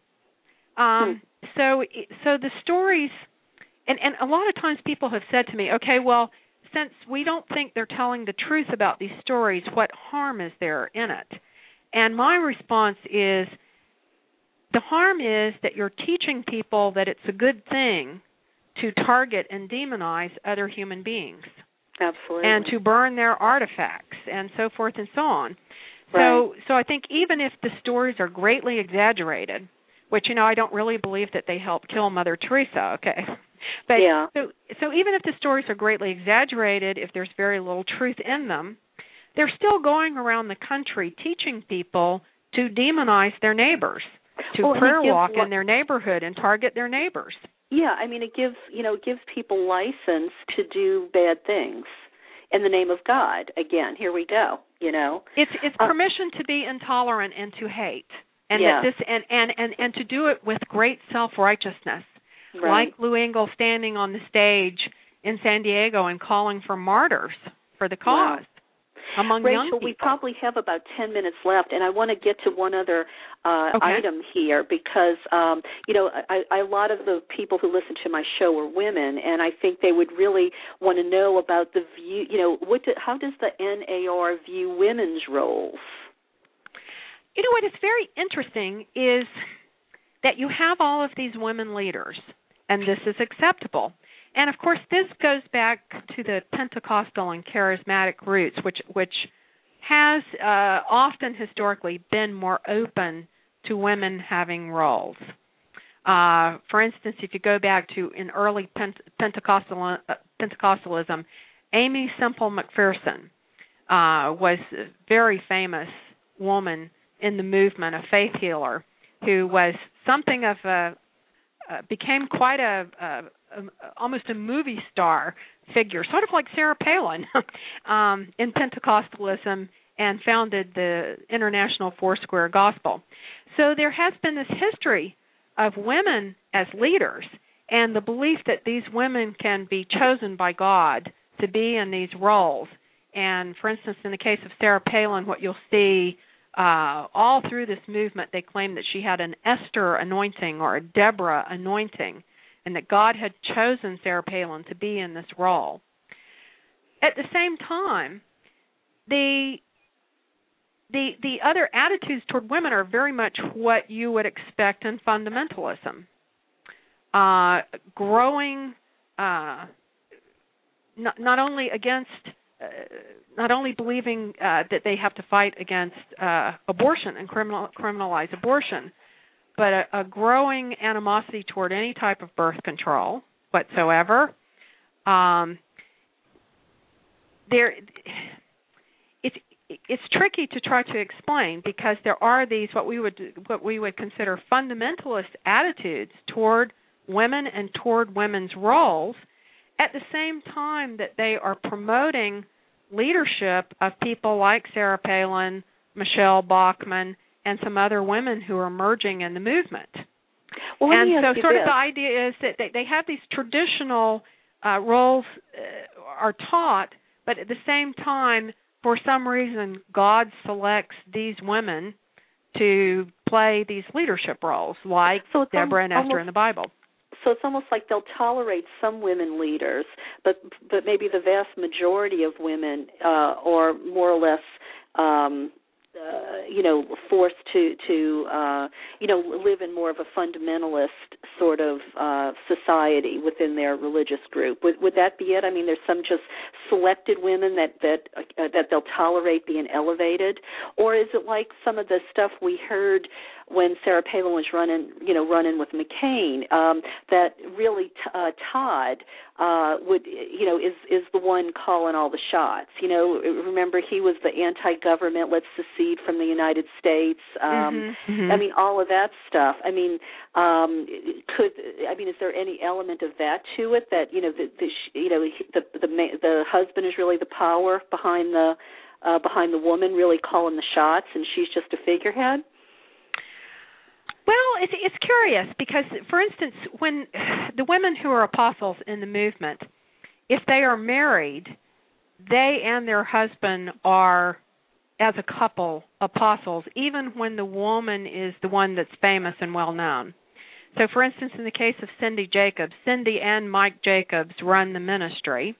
B: Um, hmm. So so the stories, and, and a lot of times people have said to me, okay, well, since we don't think they're telling the truth about these stories, what harm is there in it? And my response is, the harm is that you're teaching people that it's a good thing to target and demonize other human beings.
A: Absolutely.
B: And to burn their artifacts and so forth and so on.
A: Right.
B: So so I think even if the stories are greatly exaggerated, which, you know, I don't really believe that they helped kill Mother Teresa, okay? But
A: yeah.
B: so so even if the stories are greatly exaggerated, if there's very little truth in them, they're still going around the country teaching people to demonize their neighbors, to
A: well,
B: prayer walk
A: what,
B: in their neighborhood and target their neighbors.
A: Yeah, I mean, it gives, you know, it gives people license to do bad things in the name of God. Again, here we go, you know.
B: It's it's
A: uh,
B: permission to be intolerant and to hate. And
A: yeah.
B: that this and, and, and, and to do it with great self-righteousness.
A: Right.
B: Like Lou Engle standing on the stage in San Diego and calling for martyrs for the cause.
A: Wow.
B: Among
A: Rachel,
B: young people.
A: we probably have about ten minutes left, and I want to get to one other uh,
B: okay.
A: item here because, um, you know, I, I, a lot of the people who listen to my show are women, and I think they would really want to know about the view, you know, what do, how does the N A R view women's roles?
B: You know what is very interesting is that you have all of these women leaders, and this is acceptable. And, of course, this goes back to the Pentecostal and charismatic roots, which which has uh, often historically been more open to women having roles. Uh, for instance, if you go back to in early Pent- Pentecostal uh, Pentecostalism, Amy Semple McPherson uh, was a very famous woman in the movement, a faith healer, who was something of a uh, became quite a, a, a almost a movie star figure, sort of like Sarah Palin, um, in Pentecostalism, and founded the International Foursquare Gospel. So there has been this history of women as leaders, and the belief that these women can be chosen by God to be in these roles. And, for instance, in the case of Sarah Palin, what you'll see Uh, all through this movement, they claim that she had an Esther anointing or a Deborah anointing, and that God had chosen Sarah Palin to be in this role. At the same time, the the the other attitudes toward women are very much what you would expect in fundamentalism. Uh, growing uh, not, not only against Uh, not only believing uh, that they have to fight against uh, abortion and criminal, criminalize abortion, but a, a growing animosity toward any type of birth control whatsoever. Um, there, it's it's tricky to try to explain because there are these what we would what we would consider fundamentalist attitudes toward women and toward women's roles, at the same time that they are promoting leadership of people like Sarah Palin, Michelle Bachmann, and some other women who are emerging in the movement.
A: Well,
B: and so sort
A: this.
B: of the idea is that they, they have these traditional uh, roles uh, are taught, but at the same time, for some reason, God selects these women to play these leadership roles, like
A: so
B: Deborah
A: almost,
B: and Esther in the Bible.
A: so it's almost like they'll tolerate some women leaders, but but maybe the vast majority of women uh, are more or less, um, uh, you know, forced to to uh, you know live in more of a fundamentalist sort of uh, society within their religious group. Would would that be it? I mean, there's some just selected women that that uh, that they'll tolerate being elevated, or is it like some of the stuff we heard when Sarah Palin was running, you know, running with McCain, um, that really t- uh, Todd uh, would, you know, is is the one calling all the shots. You know, remember he was the anti-government, let's secede from the United States. Um,
B: mm-hmm, mm-hmm.
A: I mean, all of that stuff. I mean, um, could I mean, is there any element of that to it? That you know, the, the you know, the the the husband is really the power behind the uh, behind the woman, really calling the shots, and she's just a figurehead.
B: Well, it's, it's curious because, for instance, when the women who are apostles in the movement, if they are married, they and their husband are, as a couple, apostles, even when the woman is the one that's famous and well-known. So, for instance, in the case of Cindy Jacobs, Cindy and Mike Jacobs run the ministry.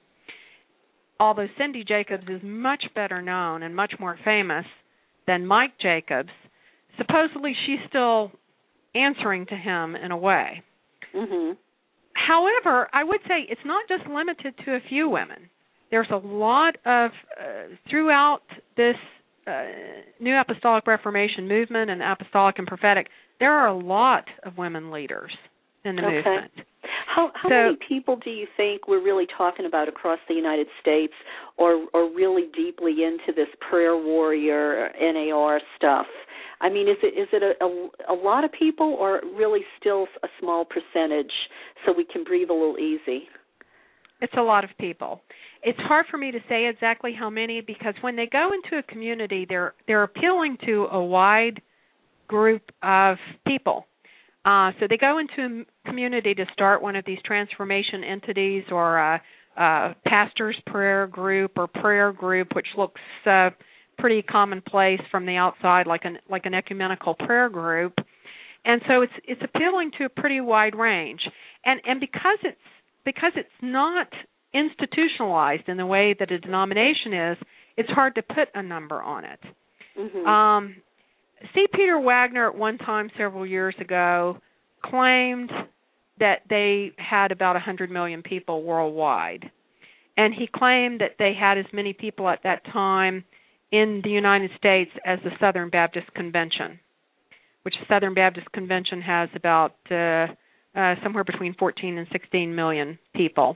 B: Although Cindy Jacobs is much better known and much more famous than Mike Jacobs, supposedly she's still answering to him in a way.
A: Mm-hmm.
B: However, I would say it's not just limited to a few women. There's a lot of, uh, throughout this uh, New Apostolic Reformation movement and apostolic and prophetic, there are a lot of women leaders in the
A: okay.
B: movement.
A: How, how
B: so,
A: many people do you think we're really talking about across the United States or, or really deeply into this prayer warrior, N A R stuff? I mean, is it is it a, a, a lot of people or really still a small percentage so we can breathe a little easy?
B: It's a lot of people. It's hard for me to say exactly how many because when they go into a community, they're they're appealing to a wide group of people. Uh, so they go into a community to start one of these transformation entities or a, a pastor's prayer group or prayer group, which looks uh, pretty commonplace from the outside, like an like an ecumenical prayer group, and so it's it's appealing to a pretty wide range, and and because it's because it's not institutionalized in the way that a denomination is, it's hard to put a number on it.
A: Mm-hmm.
B: Um, C. Peter Wagner at one time several years ago claimed that they had about one hundred million people worldwide, and he claimed that they had as many people at that time in the United States as the Southern Baptist Convention, which the Southern Baptist Convention has about uh, uh, somewhere between fourteen and sixteen million people.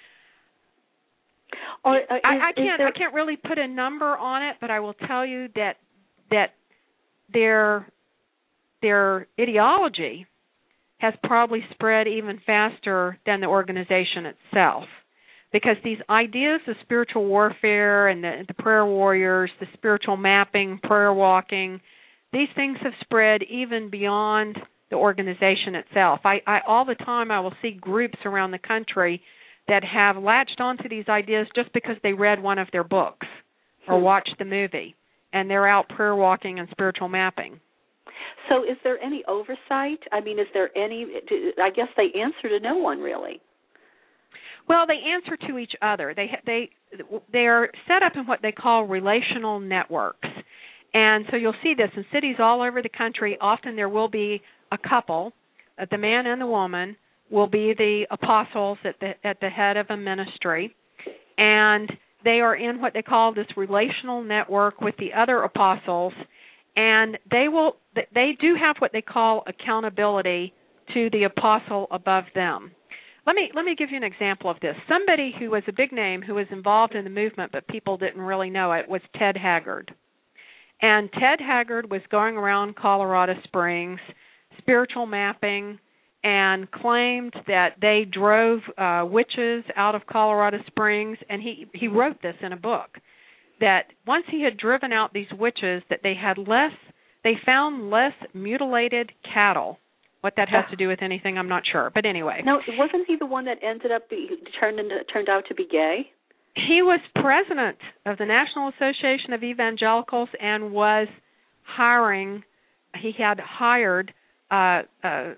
A: Or, uh, is,
B: I, I can't
A: there...
B: I can't really put a number on it, but I will tell you that that their their ideology has probably spread even faster than the organization itself. Because these ideas of spiritual warfare and the, the prayer warriors, the spiritual mapping, prayer walking, these things have spread even beyond the organization itself. I, I all the time I will see groups around the country that have latched onto these ideas just because they read one of their books or
A: hmm.
B: watched the movie, and they're out prayer walking and spiritual mapping.
A: So is there any oversight? I mean, is there any, I guess they answer to no one really.
B: Well, they answer to each other. They they they are set up in what they call relational networks, and so you'll see this in cities all over the country. Often there will be a couple, uh, the man and the woman will be the apostles at the at the head of a ministry, and they are in what they call this relational network with the other apostles, and they will they do have what they call accountability to the apostle above them. Let me let me give you an example of this. Somebody who was a big name who was involved in the movement but people didn't really know it was Ted Haggard. And Ted Haggard was going around Colorado Springs, spiritual mapping, and claimed that they drove uh, witches out of Colorado Springs. And he, he wrote this in a book, that once he had driven out these witches, that they had less, they found less mutilated cattle. What that has to do with anything, I'm not sure. But anyway.
A: No, wasn't he the one that ended up be, turned into, turned out to be gay?
B: He was president of the National Association of Evangelicals and was hiring, he had hired uh, uh,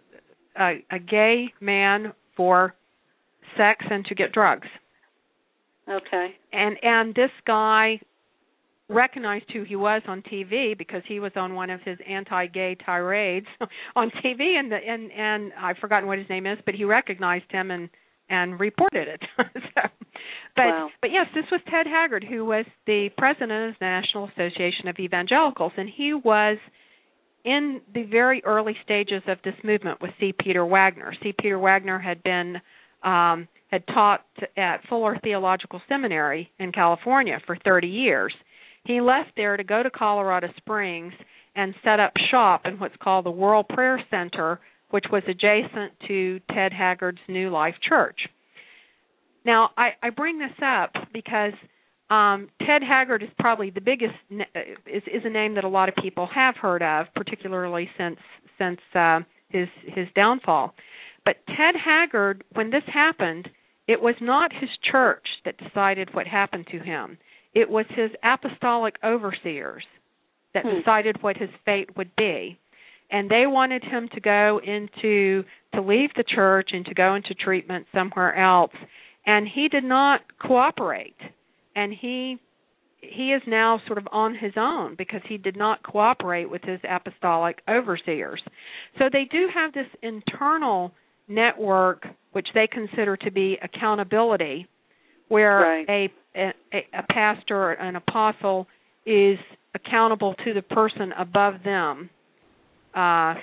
B: a, a gay man for sex and to get drugs.
A: Okay.
B: And and this guy recognized who he was on T V because he was on one of his anti-gay tirades on T V, and the, and and I've forgotten what his name is, but he recognized him and and reported it. so, but
A: wow.
B: but yes, this was Ted Haggard, who was the president of the National Association of Evangelicals, and he was in the very early stages of this movement with C. Peter Wagner. C. Peter Wagner had been um, had taught at Fuller Theological Seminary in California for thirty years. He left there to go to Colorado Springs and set up shop in what's called the World Prayer Center, which was adjacent to Ted Haggard's New Life Church. Now, I, I bring this up because um, Ted Haggard is probably the biggest, is, is a name that a lot of people have heard of, particularly since since uh, his his downfall. But Ted Haggard, when this happened, it was not his church that decided what happened to him. It was his apostolic overseers that
A: hmm.
B: decided what his fate would be. And they wanted him to go into, to leave the church and to go into treatment somewhere else. And he did not cooperate. And he he is now sort of on his own because he did not cooperate with his apostolic overseers. So they do have this internal network, which they consider to be accountability, where
A: right.
B: a, a a pastor or an apostle is accountable to the person above them uh,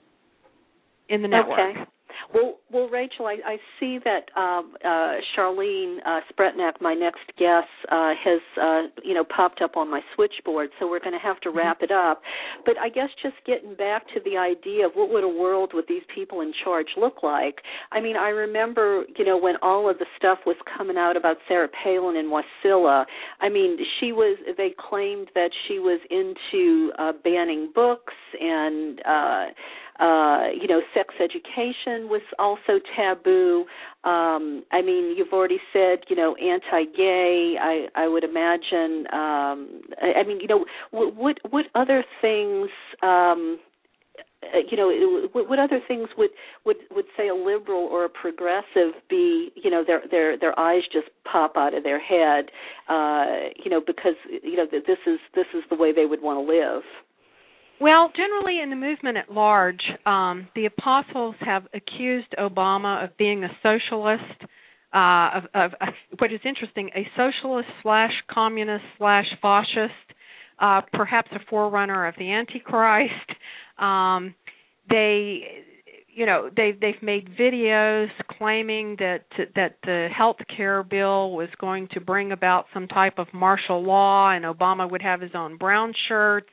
B: in the network.
A: Okay. Well, well, Rachel, I, I see that um, uh, Charlene uh, Spretnak, my next guest, uh, has uh, you know popped up on my switchboard, so we're going to have to wrap it up. But I guess just getting back to the idea of what would a world with these people in charge look like. I mean, I remember you know when all of the stuff was coming out about Sarah Palin and Wasilla. I mean, she was. They claimed that she was into uh, banning books and. Uh, Uh, you know, sex education was also taboo. Um, I mean, you've already said, you know, anti-gay. I, I would imagine. Um, I, I mean, you know, what what other things? Um, you know, what, what other things would, would would say a liberal or a progressive be? You know, their their their eyes just pop out of their head. Uh, you know, because you know this is this is the way they would want to live.
B: Well, generally in the movement at large, um, the apostles have accused Obama of being a socialist, uh, of, of uh, what is interesting, a socialist slash communist slash fascist, uh, perhaps a forerunner of the Antichrist. Um, they, you know, they they've made videos claiming that that the health care bill was going to bring about some type of martial law, and Obama would have his own brown shirts.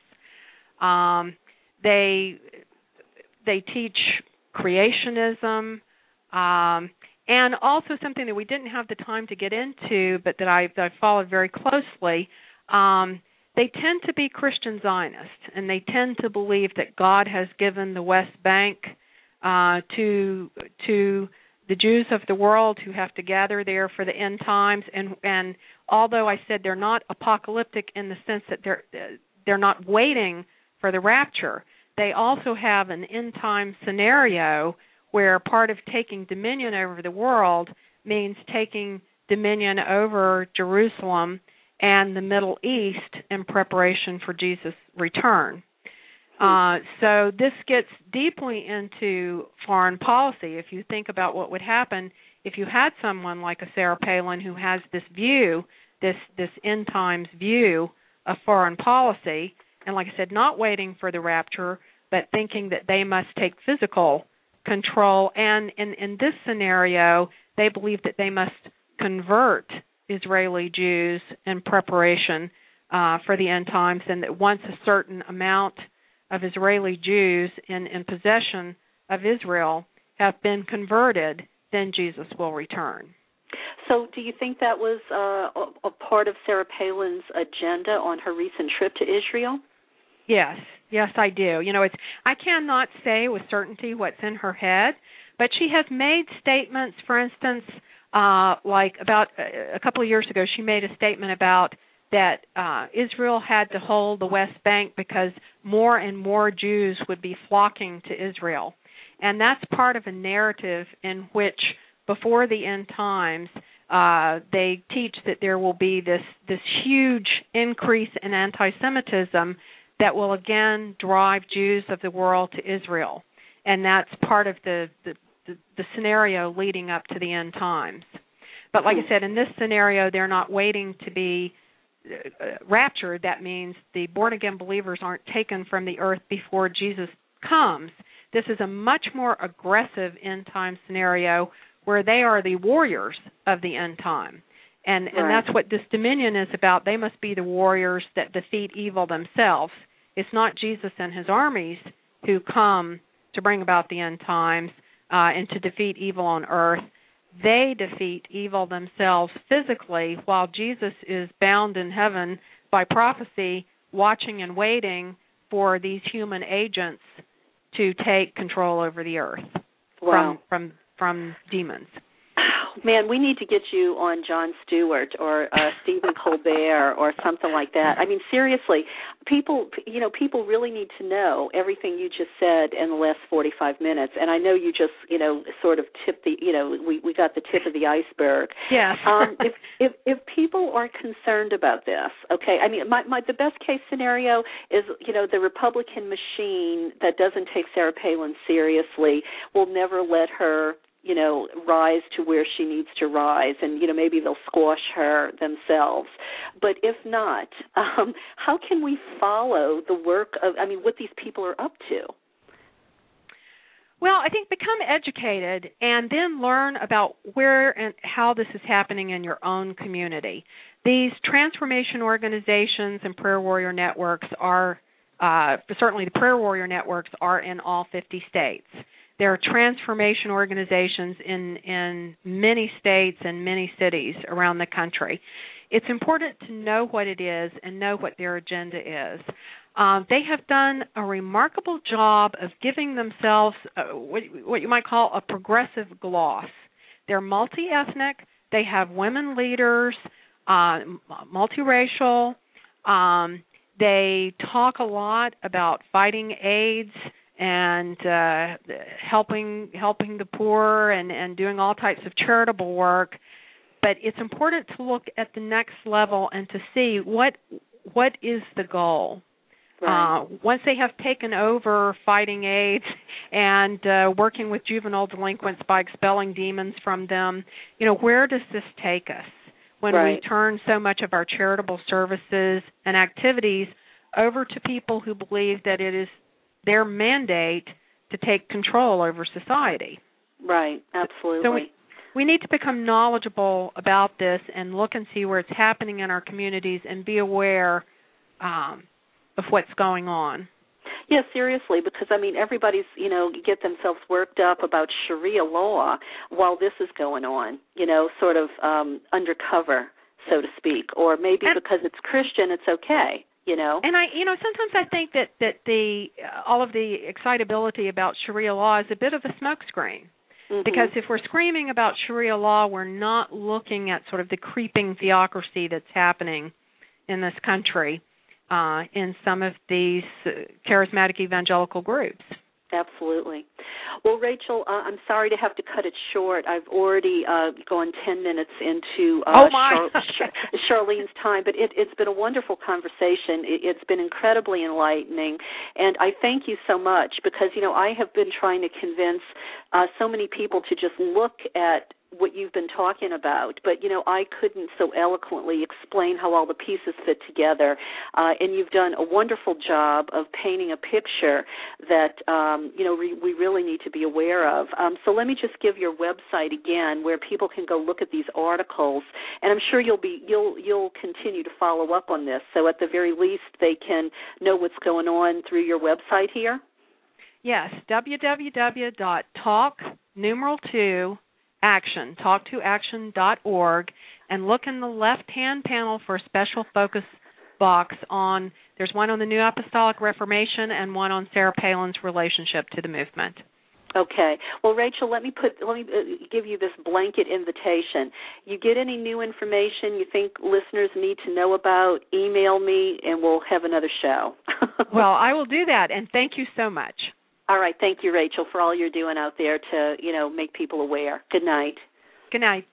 B: Um, they they teach creationism, um, and also something that we didn't have the time to get into, but that I, that I followed very closely. Um, they tend to be Christian Zionists, and they tend to believe that God has given the West Bank uh, to to the Jews of the world who have to gather there for the end times. And and although I said they're not apocalyptic in the sense that they're they're not waiting for the rapture, they also have an end-time scenario where part of taking dominion over the world means taking dominion over Jerusalem and the Middle East in preparation for Jesus' return. Uh, so this gets deeply into foreign policy. If you think about what would happen if you had someone like a Sarah Palin who has this view, this, this end-times view of foreign policy, and like I said, not waiting for the rapture, but thinking that they must take physical control. And in, in this scenario, they believe that they must convert Israeli Jews in preparation uh, for the end times, and that once a certain amount of Israeli Jews in, in possession of Israel have been converted, then Jesus will return.
A: So do you think that was uh, a part of Sarah Palin's agenda on her recent trip to Israel?
B: Yes, yes, I do. You know, it's I cannot say with certainty what's in her head, but she has made statements, for instance, uh, like about a couple of years ago, she made a statement about that uh, Israel had to hold the West Bank because more and more Jews would be flocking to Israel. And that's part of a narrative in which, before the end times, uh, they teach that there will be this, this huge increase in anti-Semitism that will again drive Jews of the world to Israel. And that's part of the, the, the, the scenario leading up to the end times. But like I said, in this scenario, they're not waiting to be uh, raptured. That means the born-again believers aren't taken from the earth before Jesus comes. This is a much more aggressive end-time scenario where they are the warriors of the end time. And, and
A: right.
B: that's what this dominion is about. They must be the warriors that defeat evil themselves. It's not Jesus and his armies who come to bring about the end times uh, and to defeat evil on earth. They defeat evil themselves physically, while Jesus is bound in heaven by prophecy, watching and waiting for these human agents to take control over the earth
A: wow.
B: from from from demons.
A: Man, we need to get you on Jon Stewart or uh, Stephen Colbert or something like that. I mean, seriously, people, you know, people really need to know everything you just said in the last forty-five minutes. And I know you just, you know, sort of tipped the, you know, we, we got the tip of the iceberg.
B: Yes.
A: um, if, if if people are concerned about this, okay, I mean, my, my the best case scenario is, you know, the Republican machine that doesn't take Sarah Palin seriously will never let her, you know, rise to where she needs to rise, and, you know, maybe they'll squash her themselves. But if not, um, how can we follow the work of, I mean, what these people are up to?
B: Well, I think become educated and then learn about where and how this is happening in your own community. These transformation organizations and prayer warrior networks are, uh, certainly the prayer warrior networks are in all fifty states. There are transformation organizations in, in many states and many cities around the country. It's important to know what it is and know what their agenda is. Um, they have done a remarkable job of giving themselves uh, what, what you might call a progressive gloss. They're multi-ethnic. They have women leaders, uh, multiracial. Um, they talk a lot about fighting AIDS and uh, helping helping the poor and, and doing all types of charitable work. But it's important to look at the next level and to see what what is the goal.
A: Right.
B: Uh, once they have taken over fighting AIDS and uh, working with juvenile delinquents by expelling demons from them, you know, where does this take us when
A: right.
B: we turn so much of our charitable services and activities over to people who believe that it is their mandate to take control over society?
A: Right, absolutely.
B: So we, we need to become knowledgeable about this and look and see where it's happening in our communities and be aware um, of what's going on.
A: Yeah, seriously, because, I mean, everybody's, you know, get themselves worked up about Sharia law while this is going on, you know, sort of um, undercover, so to speak, or maybe and, because it's Christian, it's okay. You know,
B: and I, you know, sometimes I think that that the uh, all of the excitability about Sharia law is a bit of a smokescreen, mm-hmm. because if we're screaming about Sharia law, we're not looking at sort of the creeping theocracy that's happening in this country uh, in some of these uh, charismatic evangelical groups.
A: Absolutely. Well, Rachel, uh, I'm sorry to have to cut it short. I've already uh, gone ten minutes into uh,
B: oh my.
A: Char- Char- Charlene's time, but it, it's been a wonderful conversation. It, it's been incredibly enlightening, and I thank you so much because, you know, I have been trying to convince uh, so many people to just look at what you've been talking about, but, you know, I couldn't so eloquently explain how all the pieces fit together, uh, and you've done a wonderful job of painting a picture that, um, you know, re- we really need to be aware of. Um, so let me just give your website again where people can go look at these articles, and I'm sure you'll be, you'll, you'll continue to follow up on this, so at the very least they can know what's going on through your website here?
B: Yes, w w w dot talk numeral two action, talk to action dot org, and look in the left-hand panel for a special focus box on, there's one on the New Apostolic Reformation and one on Sarah Palin's relationship to the movement.
A: Okay. Well, Rachel, let me put let me uh, give you this blanket invitation. You get any new information you think listeners need to know about, email me, and we'll have another show.
B: Well, I will do that, and thank you so much.
A: All right. Thank you, Rachel, for all you're doing out there to, you know, make people aware. Good night.
B: Good night.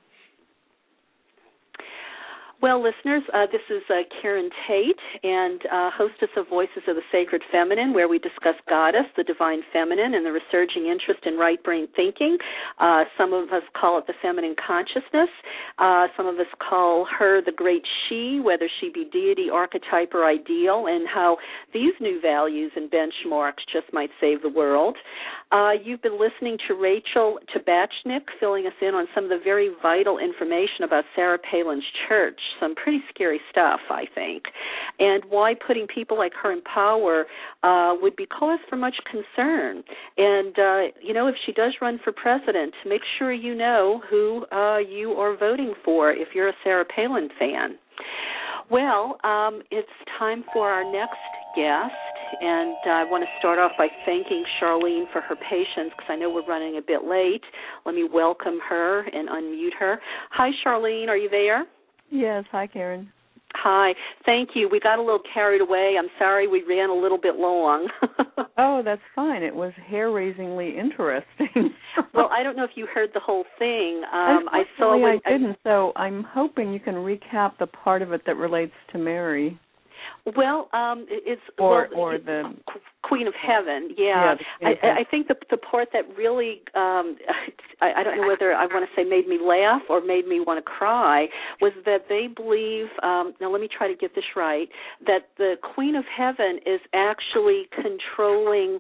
A: Well, listeners, uh, this is uh, Karen Tate, and uh, hostess of Voices of the Sacred Feminine, where we discuss Goddess, the Divine Feminine, and the resurging interest in right-brain thinking. Uh, some of us call it the feminine consciousness. Uh, some of us call her the great she, whether she be deity, archetype, or ideal, and how these new values and benchmarks just might save the world. Uh, you've been listening to Rachel Tabachnik filling us in on some of the very vital information about Sarah Palin's church. Some pretty scary stuff, I think, and why putting people like her in power uh, would be cause for much concern. And, uh, you know, if she does run for president, make sure you know who uh, you are voting for if you're a Sarah Palin fan. Well, um, it's time for our next guest. And uh, I want to start off by thanking Charlene for her patience because I know we're running a bit late. Let me welcome her and unmute her. Hi, Charlene. Are you there?
C: Yes. Hi, Karen.
A: Hi. Thank you. We got a little carried away. I'm sorry we ran a little bit long.
C: Oh, that's fine. It was hair-raisingly interesting.
A: Well, I don't know if you heard the whole thing. Um,
C: I
A: saw when
C: I didn't, I, so I'm hoping you can recap the part of it that relates to Mary.
A: Well, um, it's
C: or
A: well,
C: or the
A: Queen of Heaven. Yeah,
C: yeah
A: I, I think the the part that really um, I, I don't know whether I want to say made me laugh or made me want to cry was that they believe. Um, now, let me try to get this right. That the Queen of Heaven is actually controlling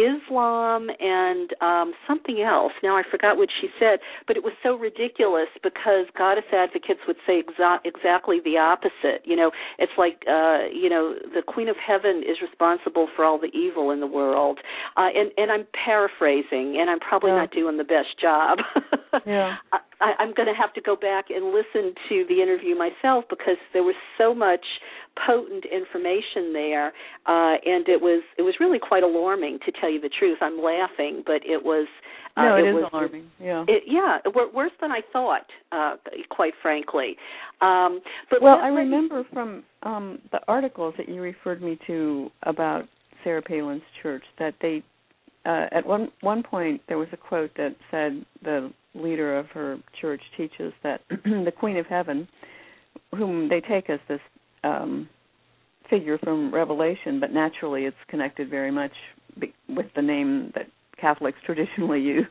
A: Islam and um, something else. Now I forgot what she said, but it was so ridiculous because goddess advocates would say exa- exactly the opposite. You know, it's like, uh, you know, the Queen of Heaven is responsible for all the evil in the world. Uh, and, and I'm paraphrasing, and I'm probably
C: yeah.
A: not doing the best job.
C: yeah.
A: I, I'm going to have to go back and listen to the interview myself because there was so much potent information there, uh, and it was it was really quite alarming, to tell you the truth. I'm laughing, but it was uh,
C: no, it,
A: it
C: is
A: was,
C: alarming. Yeah,
A: it, yeah, worse than I thought, uh, quite frankly. Um, but
C: well,
A: let,
C: I
A: let
C: remember
A: me,
C: from um, the articles that you referred me to about Sarah Palin's church that they uh, at one one point there was a quote that said the leader of her church teaches that the Queen of Heaven, whom they take as this um, figure from Revelation, but naturally it's connected very much be- with the name that Catholics traditionally use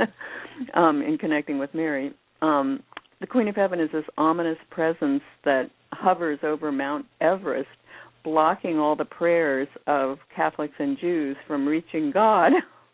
C: um, in connecting with Mary. Um, the Queen of Heaven is this ominous presence that hovers over Mount Everest, blocking all the prayers of Catholics and Jews from reaching God.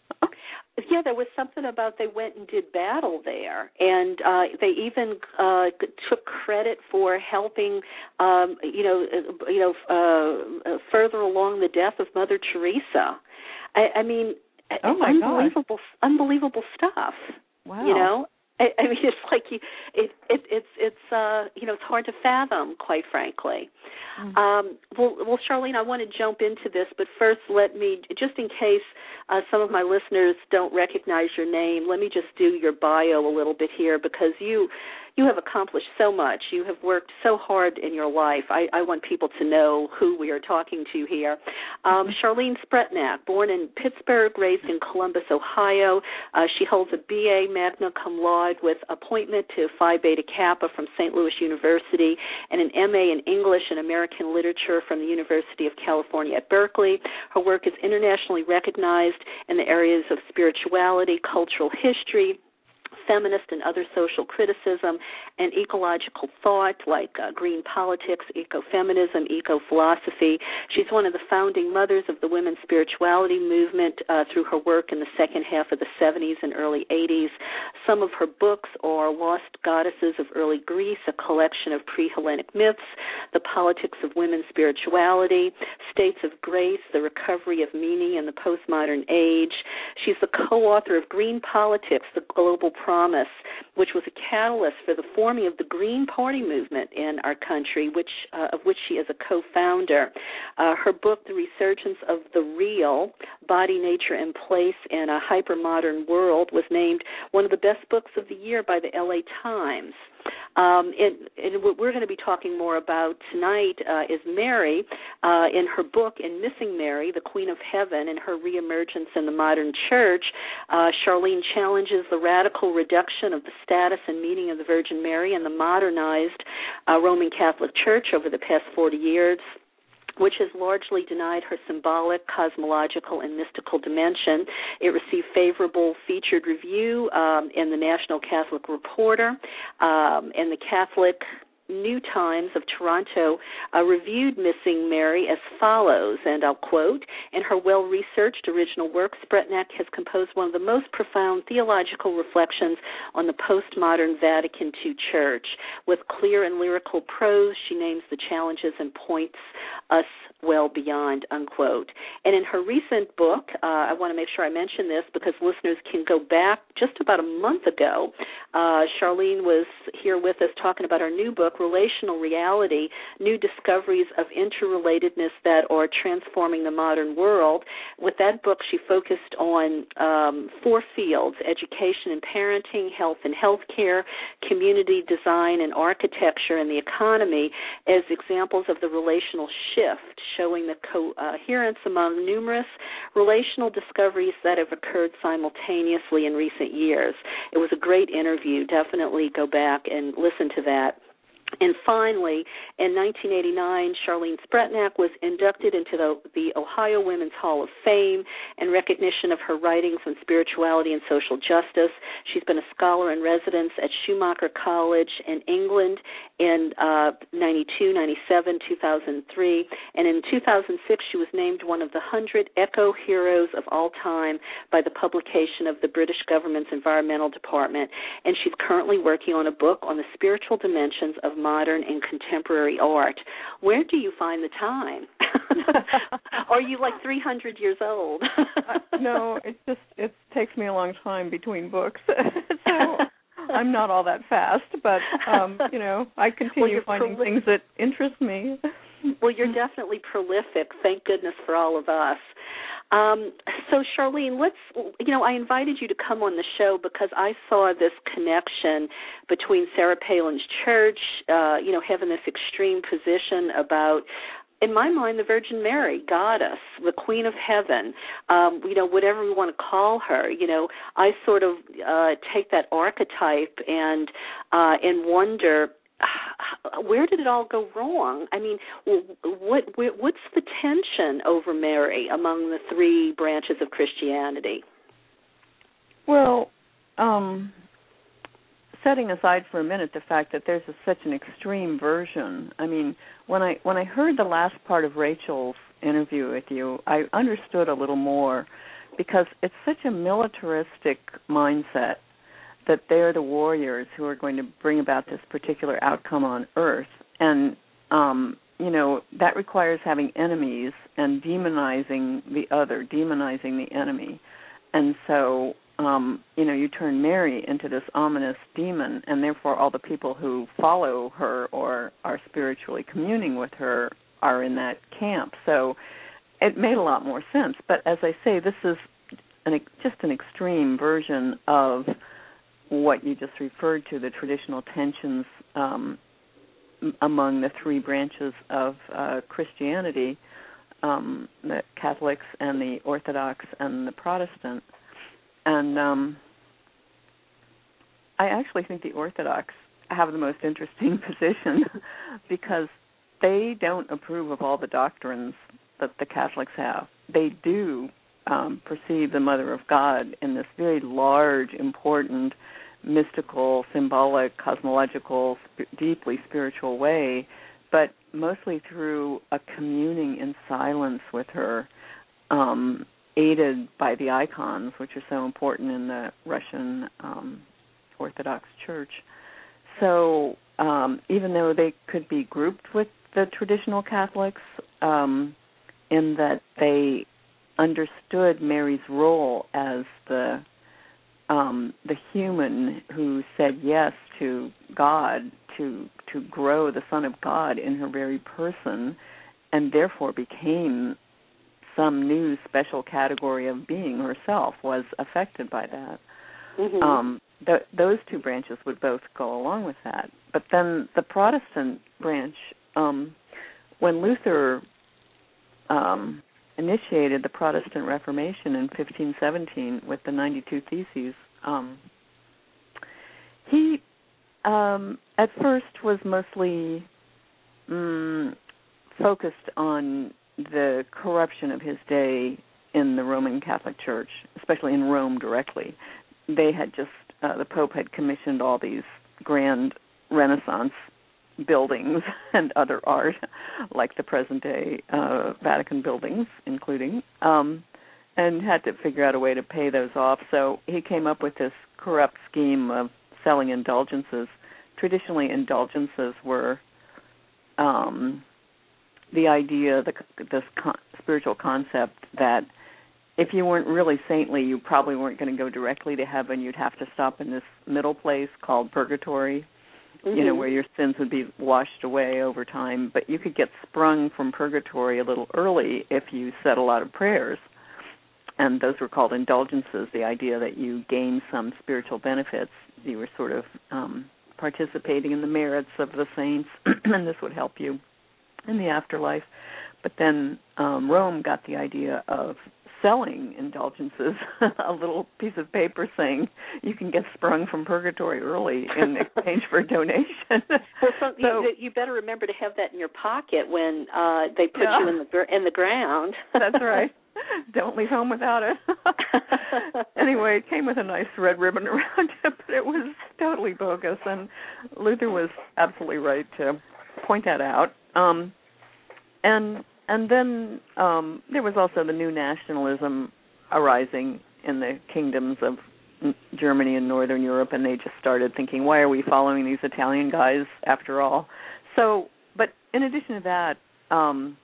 A: Yeah, there was something about they went and did battle there, and uh, they even uh, took credit for helping, um, you know, uh, you know, uh, further along the death of Mother Teresa. I, I mean,
C: oh my
A: unbelievable,
C: gosh.
A: unbelievable stuff.
C: Wow.
A: You know. I, I mean, it's like you, it, it, it's, it's, uh, you know, it's hard to fathom, quite frankly. Mm-hmm. Um, well, well, Charlene, I want to jump into this, but first, let me, just in case uh, some of my listeners don't recognize your name, let me just do your bio a little bit here, because you, you have accomplished so much. You have worked so hard in your life. I, I want people to know who we are talking to here. Um, mm-hmm. Charlene Spretnak, born in Pittsburgh, raised in Columbus, Ohio. Uh, she holds a B A magna cum laude with appointment to Phi Beta Kappa from Saint Louis University and an M A in English and American Literature from the University of California at Berkeley. Her work is internationally recognized in the areas of spirituality, cultural history, feminist and other social criticism, and ecological thought like uh, green politics, ecofeminism, eco-philosophy. She's one of the founding mothers of the women's spirituality movement uh, through her work in the second half of the seventies and early eighties. Some of her books are Lost Goddesses of Early Greece, a collection of pre-Hellenic myths, The Politics of Women's Spirituality, States of Grace, The Recovery of Meaning in the Postmodern Age. She's the co-author of Green Politics, The Global Promise, which was a catalyst for the forming of the Green Party movement in our country, which uh, of which she is a co-founder. Uh, her book, The Resurgence of the Real, Body, Nature, and Place in a Hypermodern World, was named one of the best books of the year by the L A Times. Um, and, and what we're going to be talking more about tonight uh, is Mary. Uh, in her book, In Missing Mary, the Queen of Heaven and Her Reemergence in the Modern Church, uh, Charlene challenges the radical reduction of the status and meaning of the Virgin Mary in the modernized uh, Roman Catholic Church over the past forty years, which has largely denied her symbolic, cosmological, and mystical dimension. It received favorable featured review um, in the National Catholic Reporter, um, and the Catholic New Times of Toronto uh, reviewed Missing Mary as follows, and I'll quote, "In her well-researched original work, Spretnak has composed one of the most profound theological reflections on the postmodern Vatican two Church. With clear and lyrical prose, she names the challenges and points us well beyond," unquote. And in her recent book, uh, I want to make sure I mention this because listeners can go back just about a month ago. Uh, Charlene was here with us talking about our new book, Relational Reality, New Discoveries of Interrelatedness That Are Transforming the Modern World. With that book, she focused on um, four fields: education and parenting, health and healthcare, community design and architecture, and the economy as examples of the relational shift, showing the coherence among numerous relational discoveries that have occurred simultaneously in recent years. It was a great interview. Definitely go back and listen to that. And finally, in nineteen eighty-nine, Charlene Spretnak was inducted into the, the Ohio Women's Hall of Fame in recognition of her writings on spirituality and social justice. She's been a scholar in residence at Schumacher College in England in uh, ninety-two, ninety-seven, two thousand three, and in two thousand six she was named one of the one hundred Eco Heroes of all time by the publication of the British government's Environmental Department, and she's currently working on a book on the spiritual dimensions of modern and contemporary art. Where do you find the time? Are you like three hundred years old?
C: uh, no, it just it takes me a long time between books, so I'm not all that fast. But um, you know, I continue
A: well,
C: finding
A: proli-
C: things that interest me.
A: Well, you're definitely prolific. Thank goodness for all of us. Um, so, Charlene, let's, you know, I invited you to come on the show because I saw this connection between Sarah Palin's church, uh, you know, having this extreme position about, in my mind, the Virgin Mary, Goddess, the Queen of Heaven, um, you know, whatever we want to call her. You know, I sort of uh, take that archetype and uh, and wonder, where did it all go wrong? I mean, what what's the tension over Mary among the three branches of Christianity?
C: Well, um, setting aside for a minute the fact that there's a, such an extreme version. I mean, when I when I heard the last part of Rachel's interview with you, I understood a little more because it's such a militaristic mindset that they're the warriors who are going to bring about this particular outcome on Earth. And, um, you know, that requires having enemies and demonizing the other, demonizing the enemy. And so, um, you know, you turn Mary into this ominous demon, and therefore all the people who follow her or are spiritually communing with her are in that camp. So it made a lot more sense. But as I say, this is an, just an extreme version of what you just referred to, the traditional tensions um, among the three branches of uh, Christianity, um, the Catholics and the Orthodox and the Protestant. And um, I actually think the Orthodox have the most interesting position because they don't approve of all the doctrines that the Catholics have. They do um, perceive the Mother of God in this very large, important, mystical, symbolic, cosmological, sp- deeply spiritual way, but mostly through a communing in silence with her, um, aided by the icons, which are so important in the Russian um, Orthodox Church. So um, even though they could be grouped with the traditional Catholics um, in that they understood Mary's role as the um, the human who said yes to God, to to grow the Son of God in her very person, and therefore became some new special category of being herself, was affected by that.
A: Mm-hmm.
C: Um, th- those two branches would both go along with that. But then the Protestant branch, um, when Luther um, initiated the Protestant Reformation in fifteen seventeen with the ninety-two Theses, um, he um, at first was mostly um, focused on the corruption of his day in the Roman Catholic Church, especially in Rome directly. They had just, uh, the Pope had commissioned all these grand Renaissance buildings and other art, like the present-day uh, Vatican buildings, including, um, and had to figure out a way to pay those off. So he came up with this corrupt scheme of selling indulgences. Traditionally, indulgences were um, the idea, the, this con- spiritual concept that if you weren't really saintly, you probably weren't going to go directly to heaven. You'd have to stop in this middle place called purgatory, mm-hmm. you know, where your sins would be washed away over time. But you could get sprung from purgatory a little early if you said a lot of prayers. And those were called indulgences, the idea that you gain some spiritual benefits. You were sort of um, participating in the merits of the saints, and this would help you in the afterlife. But then um, Rome got the idea of selling indulgences, a little piece of paper saying you can get sprung from purgatory early in exchange for a donation.
A: Well, so,
C: so
A: you, you better remember to have that in your pocket when uh, they put
C: yeah.
A: you in the in the ground.
C: That's right. Don't leave home without it. Anyway, it came with a nice red ribbon around it, but it was totally bogus, and Luther was absolutely right to point that out. Um, and and then um, there was also the new nationalism arising in the kingdoms of Germany and Northern Europe, and they just started thinking, why are we following these Italian guys after all? So, but in addition to that, um,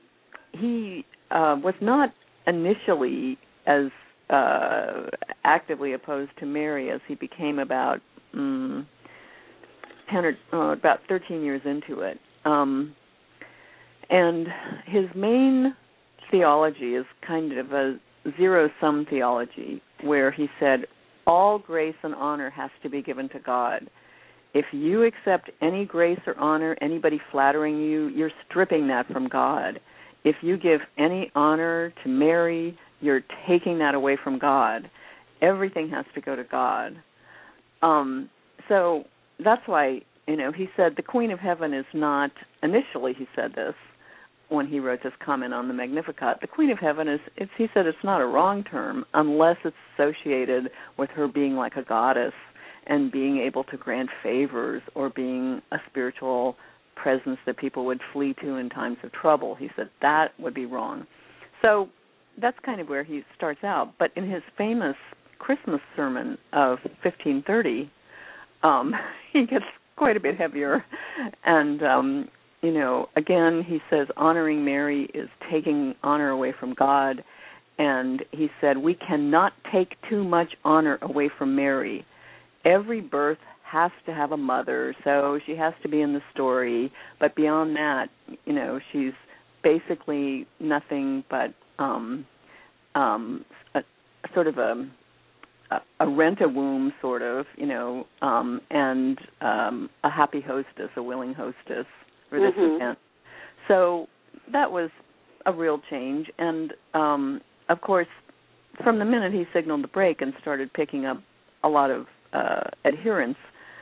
C: he uh, was not initially as uh, actively opposed to Mary as he became about um, ten or uh, about thirteen years into it. Um, and his main theology is kind of a zero-sum theology, where he said all grace and honor has to be given to God. If you accept any grace or honor, anybody flattering you, you're stripping that from God. If you give any honor to Mary, you're taking that away from God. Everything has to go to God. Um, so that's why, you know, he said the Queen of Heaven is not, initially he said this when he wrote this comment on the Magnificat, the Queen of Heaven is, it's, he said it's not a wrong term unless it's associated with her being like a goddess and being able to grant favors or being a spiritual presence that people would flee to in times of trouble. He said that would be wrong. So that's kind of where he starts out. But in his famous Christmas sermon of fifteen thirty, um, he gets quite a bit heavier. And, um, you know, again, he says honoring Mary is taking honor away from God. And he said we cannot take too much honor away from Mary. Every birth has to have a mother, so she has to be in the story. But beyond that, you know, she's basically nothing but um, um, a, a sort of a, a, a rent-a-womb, sort of, you know, um, and um, a happy hostess, a willing hostess for this
A: mm-hmm.
C: event. So that was a real change. And, um, of course, from the minute he signaled the break and started picking up a lot of uh, adherents,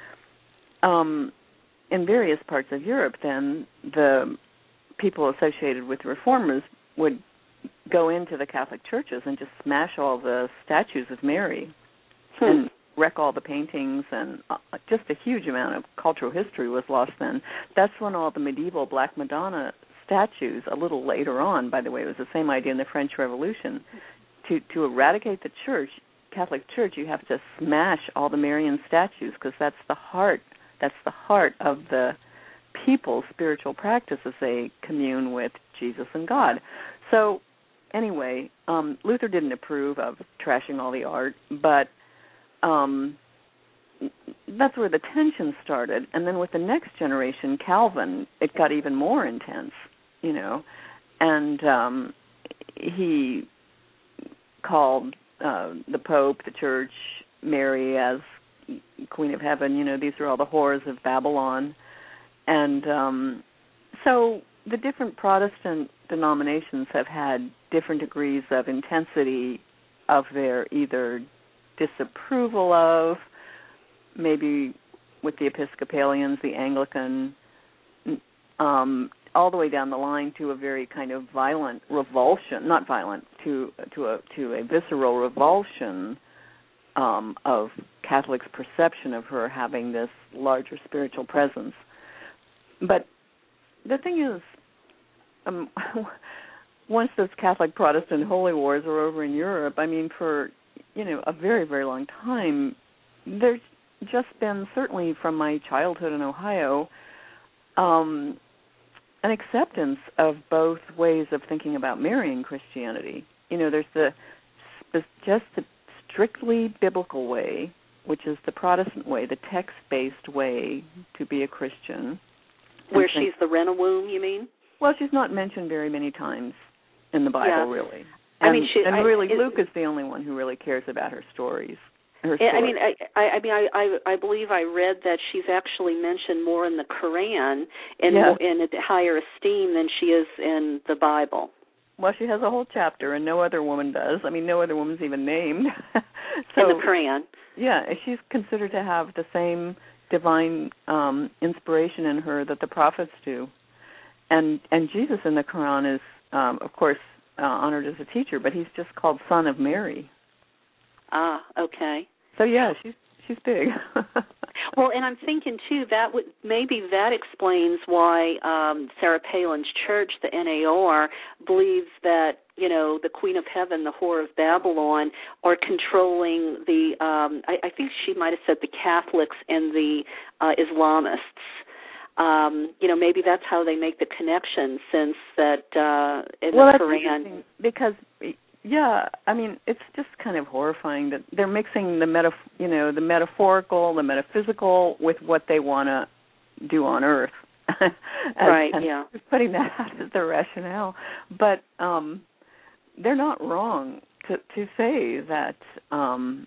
C: Um, in various parts of Europe, then the people associated with reformers would go into the Catholic churches and just smash all the statues of Mary hmm. and wreck all the paintings, and uh, just a huge amount of cultural history was lost then. That's when all the medieval Black Madonna statues, a little later on, by the way, it was the same idea in the French Revolution, to, to eradicate the church, Catholic Church, you have to smash all the Marian statues because that's the heart That's the heart of the people's spiritual practice as they commune with Jesus and God. So anyway, um, Luther didn't approve of trashing all the art, but um, that's where the tension started. And then with the next generation, Calvin, it got even more intense, you know. And um, he called uh, the Pope, the Church, Mary as Queen of Heaven. You know, these are all the horrors of Babylon. And um, so the different Protestant denominations have had different degrees of intensity of their either disapproval of, maybe with the Episcopalians, the Anglican, um, all the way down the line to a very kind of violent revulsion, not violent, to to a to a visceral revulsion um, of Catholics' perception of her having this larger spiritual presence. But the thing is, um, once those Catholic Protestant holy wars are over in Europe, I mean, for you know a very very long time, there's just been, certainly from my childhood in Ohio, um, an acceptance of both ways of thinking about Mary in Christianity. You know, there's the just the strictly biblical way, which is the Protestant way, the text-based way to be a Christian.
A: Where think, she's the Rena-womb, you mean?
C: Well, she's not mentioned very many times in the Bible, yeah. really. And,
A: I mean, she,
C: and really,
A: I,
C: Luke is the only one who really cares about her stories. Her
A: I mean, I, I, I mean, I, I, I believe I read that she's actually mentioned more in the Quran in
C: yeah.
A: in a higher esteem than she is in the Bible.
C: Well, she has a whole chapter, and no other woman does. I mean, no other woman's even named. so,
A: in the Quran.
C: Yeah, she's considered to have the same divine um, inspiration in her that the prophets do. And and Jesus in the Quran is, um, of course, uh, honored as a teacher, but he's just called Son of Mary.
A: Ah, okay.
C: So yeah, she's she's big.
A: Well, and I'm thinking too that would maybe that explains why um, Sarah Palin's church, the N A R, believes that you know the Queen of Heaven, the Whore of Babylon, are controlling the. Um, I, I think she might have said the Catholics and the uh, Islamists. Um, you know, maybe that's how they make the connection, since that uh, in
C: well,
A: the
C: that's
A: Quran.
C: Interesting because. Yeah, I mean, it's just kind of horrifying that they're mixing the meta, you know, the metaphorical, the metaphysical with what they want to do on Earth. and,
A: right.
C: And
A: yeah.
C: putting that out as their rationale, but um, they're not wrong to to say that um,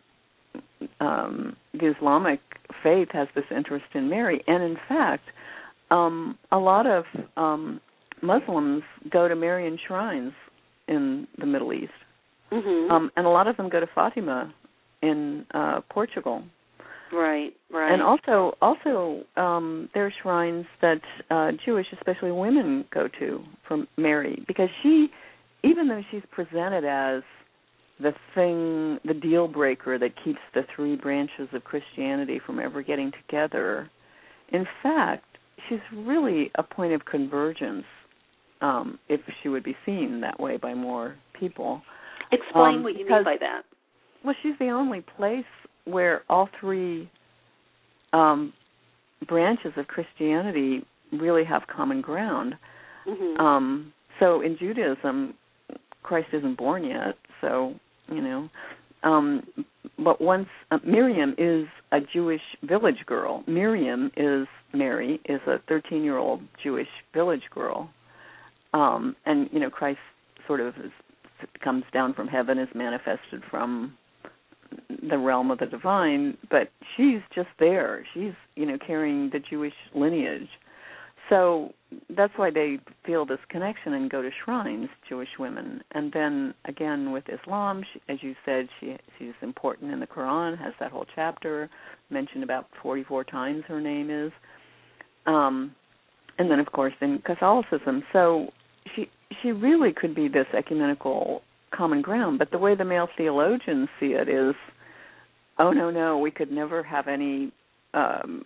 C: um, the Islamic faith has this interest in Mary, and in fact, um, a lot of um, Muslims go to Marian shrines in the Middle East.
A: Mm-hmm.
C: Um, and a lot of them go to Fatima in uh, Portugal.
A: Right, right.
C: And also, also um, there are shrines that uh, Jewish, especially women, go to for Mary, because she, even though she's presented as the thing, the deal breaker that keeps the three branches of Christianity from ever getting together, in fact, she's really a point of convergence. Um, if she would be seen that way by more people.
A: Explain
C: um,
A: what you
C: because,
A: mean by that.
C: Well, she's the only place where all three um, branches of Christianity really have common ground.
A: Mm-hmm.
C: Um, so in Judaism, Christ isn't born yet, so, you know. Um, but once uh, Miriam is a Jewish village girl. Miriam is, Mary, is a thirteen-year-old Jewish village girl. Um, and, you know, Christ sort of is, comes down from heaven, is manifested from the realm of the divine, but she's just there. She's, you know, carrying the Jewish lineage. So that's why they feel this connection and go to shrines, Jewish women. And then, again, with Islam, she, as you said, she she's important in the Quran, has that whole chapter, mentioned about forty-four times her name is. Um, and then, of course, in Catholicism. So She she really could be this ecumenical common ground, but the way the male theologians see it is, oh, no, no, we could never have any um,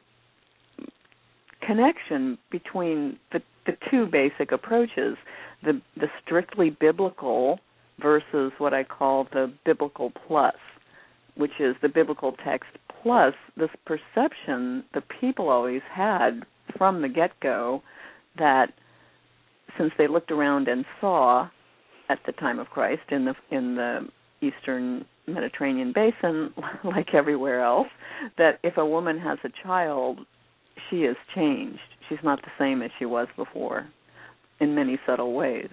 C: connection between the, the two basic approaches, the, the strictly biblical versus what I call the biblical plus, which is the biblical text plus this perception the people always had from the get-go that since they looked around and saw at the time of Christ in the in the Eastern Mediterranean basin, like everywhere else, that if a woman has a child, she is changed. She's not the same as she was before in many subtle ways.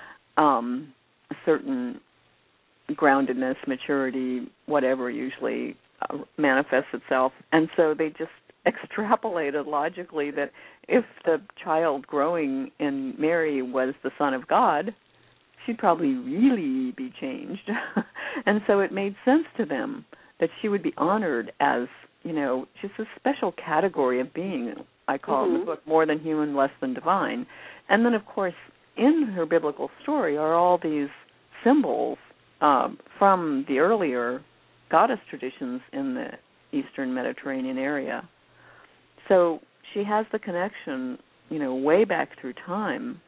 C: Um, a certain groundedness, maturity, whatever usually uh, manifests itself. And so they just extrapolated logically that if the child growing in Mary was the Son of God, she'd probably really be changed. And so it made sense to them that she would be honored as, you know, just a special category of being. I call mm-hmm. it in the book more than human, less than divine. And then, of course, in her biblical story are all these symbols um, from the earlier goddess traditions in the Eastern Mediterranean area. So she has the connection, you know, way back through time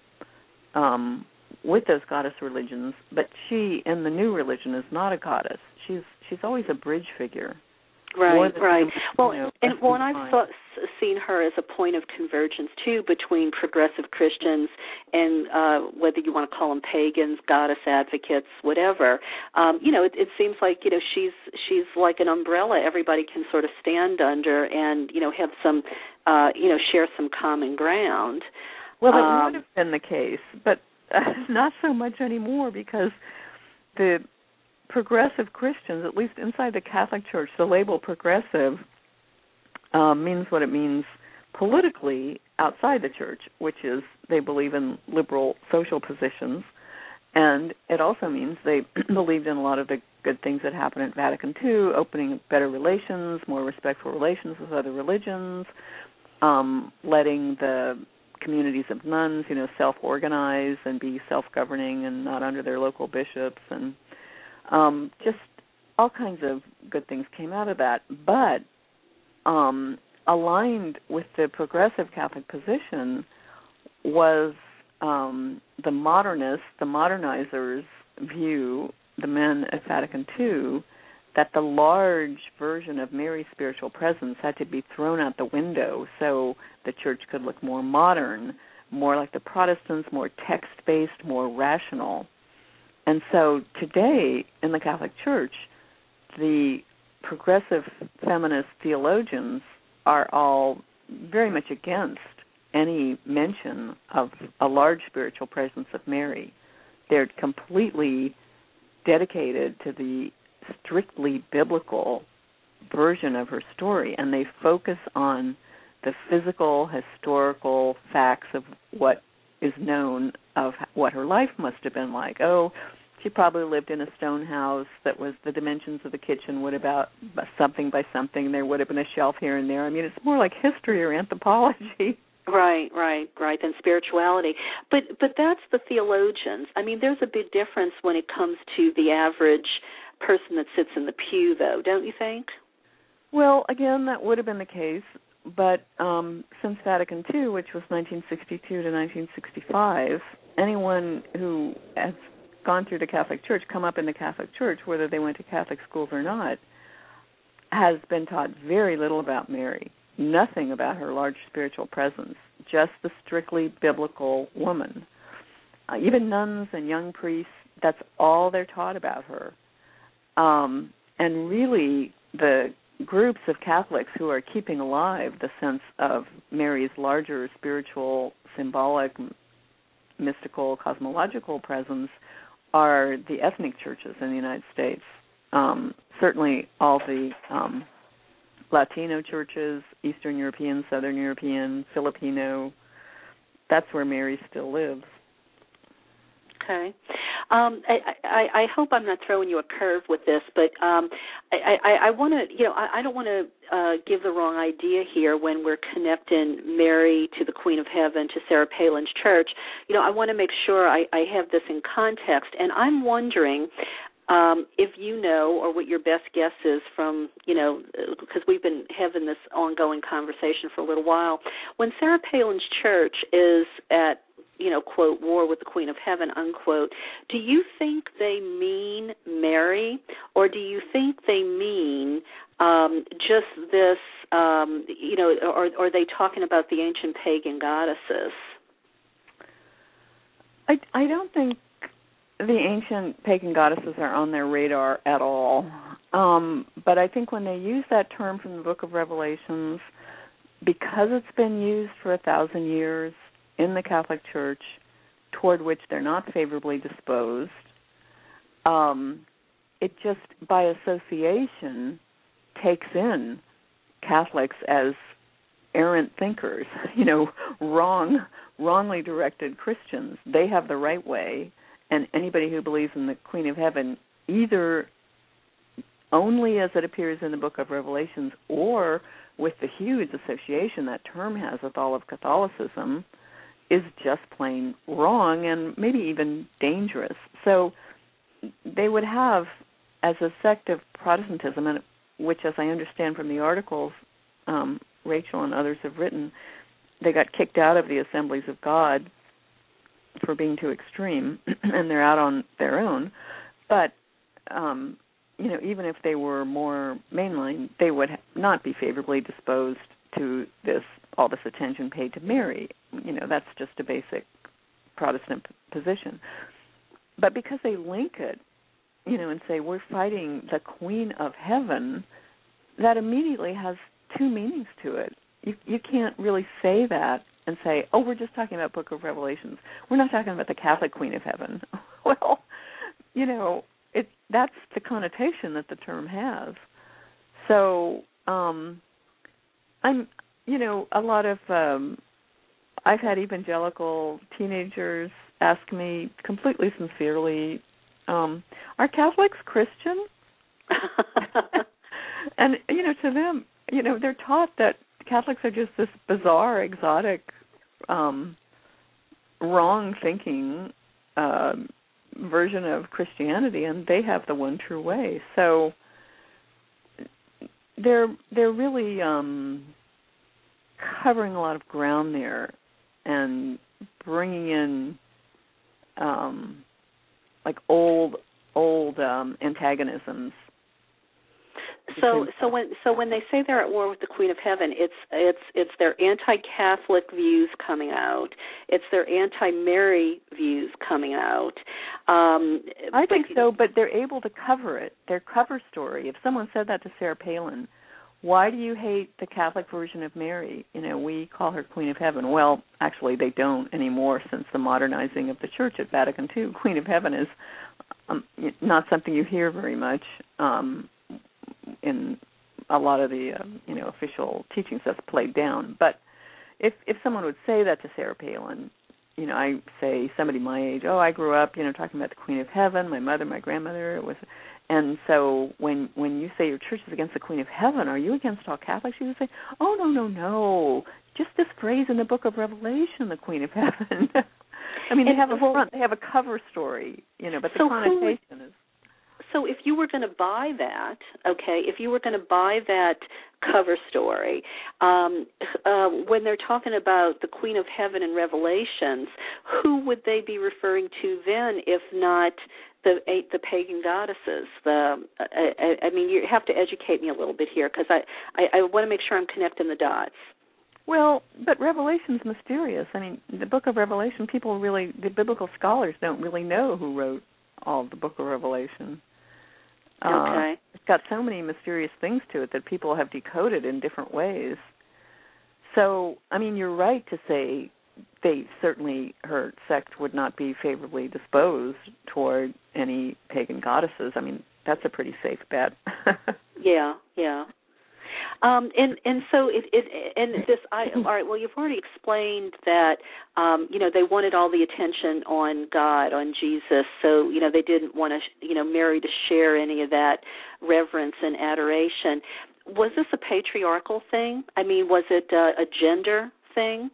C: um, with those goddess religions, but she, in the new religion, is not a goddess. She's she's always a bridge figure.
A: Right, right.
C: Than,
A: well,
C: you know,
A: and well, and I've thought, seen her as a point of convergence too between progressive Christians and uh, whether you want to call them pagans, goddess advocates, whatever. Um, you know, it, it seems like you know she's she's like an umbrella everybody can sort of stand under and you know have some uh, you know share some common ground.
C: Well, that
A: um,
C: would have been the case, but uh, not so much anymore because the progressive Christians, at least inside the Catholic Church, the label progressive um, means what it means politically outside the church, which is they believe in liberal social positions, and it also means they believed in a lot of the good things that happened at Vatican Two, opening better relations, more respectful relations with other religions, um, letting the communities of nuns, you know, self-organize and be self-governing and not under their local bishops, and Um, just all kinds of good things came out of that. But um, aligned with the progressive Catholic position was um, the modernists, the modernizers' view, the men at Vatican Two, that the large version of Mary's spiritual presence had to be thrown out the window so the church could look more modern, more like the Protestants, more text-based, more rational. And so today in the Catholic Church, the progressive feminist theologians are all very much against any mention of a large spiritual presence of Mary. They're completely dedicated to the strictly biblical version of her story, and they focus on the physical, historical facts of what is known of what her life must have been like. Oh, she probably lived in a stone house that was the dimensions of the kitchen would about something by something. There would have been a shelf here and there. I mean, it's more like history or anthropology.
A: Right, right, right, than spirituality. But but that's the theologians. I mean, there's a big difference when it comes to the average person that sits in the pew, though, don't you think?
C: Well, again, that would have been the case. But um, since Vatican Two, which was nineteen sixty-two to nineteen sixty-five, anyone who has gone through the Catholic Church, come up in the Catholic Church, whether they went to Catholic schools or not, has been taught very little about Mary, nothing about her large spiritual presence, just the strictly biblical woman. Uh, even nuns and young priests, that's all they're taught about her. Um, and really, the groups of Catholics who are keeping alive the sense of Mary's larger spiritual, symbolic, mystical, cosmological presence are the ethnic churches in the United States. Um, certainly all the um, Latino churches, Eastern European, Southern European, Filipino, that's where Mary still lives.
A: Okay. Um, I, I, I hope I'm not throwing you a curve with this, but um, I, I, I want to, you know, I, I don't want to uh, give the wrong idea here when we're connecting Mary to the Queen of Heaven, to Sarah Palin's church. You know, I want to make sure I, I have this in context, and I'm wondering um, if you know, or what your best guess is from, you know, because we've been having this ongoing conversation for a little while. When Sarah Palin's church is at, you know, quote, war with the Queen of Heaven, unquote, do you think they mean Mary, or do you think they mean um, just this, um, you know, or, or are they talking about the ancient pagan goddesses?
C: I, I don't think the ancient pagan goddesses are on their radar at all. Um, but I think when they use that term from the Book of Revelations, because it's been used for a thousand years in the Catholic Church, toward which they're not favorably disposed, um, it just, by association, takes in Catholics as errant thinkers, you know, wrong, wrongly directed Christians. They have the right way, and anybody who believes in the Queen of Heaven, either only as it appears in the Book of Revelations or with the huge association that term has with all of Catholicism, is just plain wrong and maybe even dangerous. So they would have, as a sect of Protestantism, and which, as I understand from the articles um, Rachel and others have written, they got kicked out of the Assemblies of God for being too extreme, and they're out on their own. But, um, you know, even if they were more mainline, they would not be favorably disposed to this, all this attention paid to Mary. You know, that's just a basic Protestant p- position. But because they link it, you know, and say we're fighting the Queen of Heaven, that immediately has two meanings to it. You you can't really say that and say, oh, we're just talking about Book of Revelations. We're not talking about the Catholic Queen of Heaven. Well, you know, it that's the connotation that the term has. So um, I'm, you know, a lot of, um, I've had evangelical teenagers ask me completely sincerely, um, are Catholics Christian? And, you know, to them, you know, they're taught that Catholics are just this bizarre, exotic, um, wrong-thinking uh, version of Christianity, and they have the one true way. So they're they're really um, covering a lot of ground there and bringing in um, like old old um, antagonisms.
A: So, so when so when they say they're at war with the Queen of Heaven, it's it's it's their anti-Catholic views coming out. It's their anti-Mary views coming out. Um,
C: I think so, but they're able to cover it. Their cover story. If someone said that to Sarah Palin, why do you hate the Catholic version of Mary? You know, we call her Queen of Heaven. Well, actually, they don't anymore since the modernizing of the Church at Vatican Two. Queen of Heaven is um, not something you hear very much. Um, in a lot of the um, you know official teachings that's played down. But if if someone would say that to Sarah Palin, you know, I say somebody my age, oh, I grew up, you know, talking about the Queen of Heaven, my mother, my grandmother, it was, and so when when you say your church is against the Queen of Heaven, are you against all Catholics? You would say, oh, no, no, no, just this phrase in the Book of Revelation, the Queen of Heaven. I mean, they have a front, they have a cover story, you know, but the
A: so
C: connotation
A: who,
C: is.
A: So if you were going to buy that, okay, if you were going to buy that cover story, um, uh, when they're talking about the Queen of Heaven in Revelations, who would they be referring to then, if not the the pagan goddesses? The I, I mean, you have to educate me a little bit here because I, I, I want to make sure I'm connecting the dots.
C: Well, but Revelation's mysterious. I mean, the Book of Revelation, people really, the biblical scholars don't really know who wrote all of the Book of Revelation.
A: Okay.
C: Uh, it's got so many mysterious things to it that people have decoded in different ways. So, I mean, you're right to say they certainly, her sect would not be favorably disposed toward any pagan goddesses. I mean, that's a pretty safe bet.
A: yeah, yeah. Um, and and so it, it and this I all right. Well, you've already explained that um, you know they wanted all the attention on God, on Jesus. So you know they didn't want to you know Mary to share any of that reverence and adoration. Was this a patriarchal thing? I mean, was it uh, a gender thing?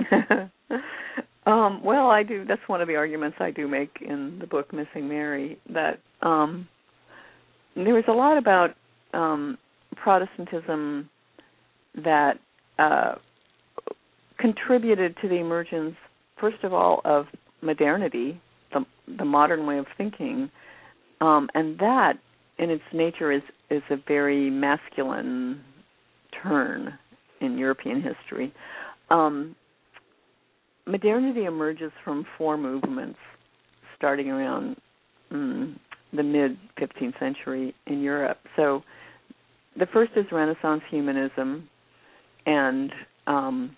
C: um, well, I do. That's one of the arguments I do make in the book Missing Mary. That um, there was a lot about. Um, Protestantism that uh, contributed to the emergence, first of all, of modernity, the, the modern way of thinking, um, and that, in its nature, is, is a very masculine turn in European history. Um, modernity emerges from four movements, starting around mm, the mid fifteenth century in Europe. So the first is Renaissance humanism, and um,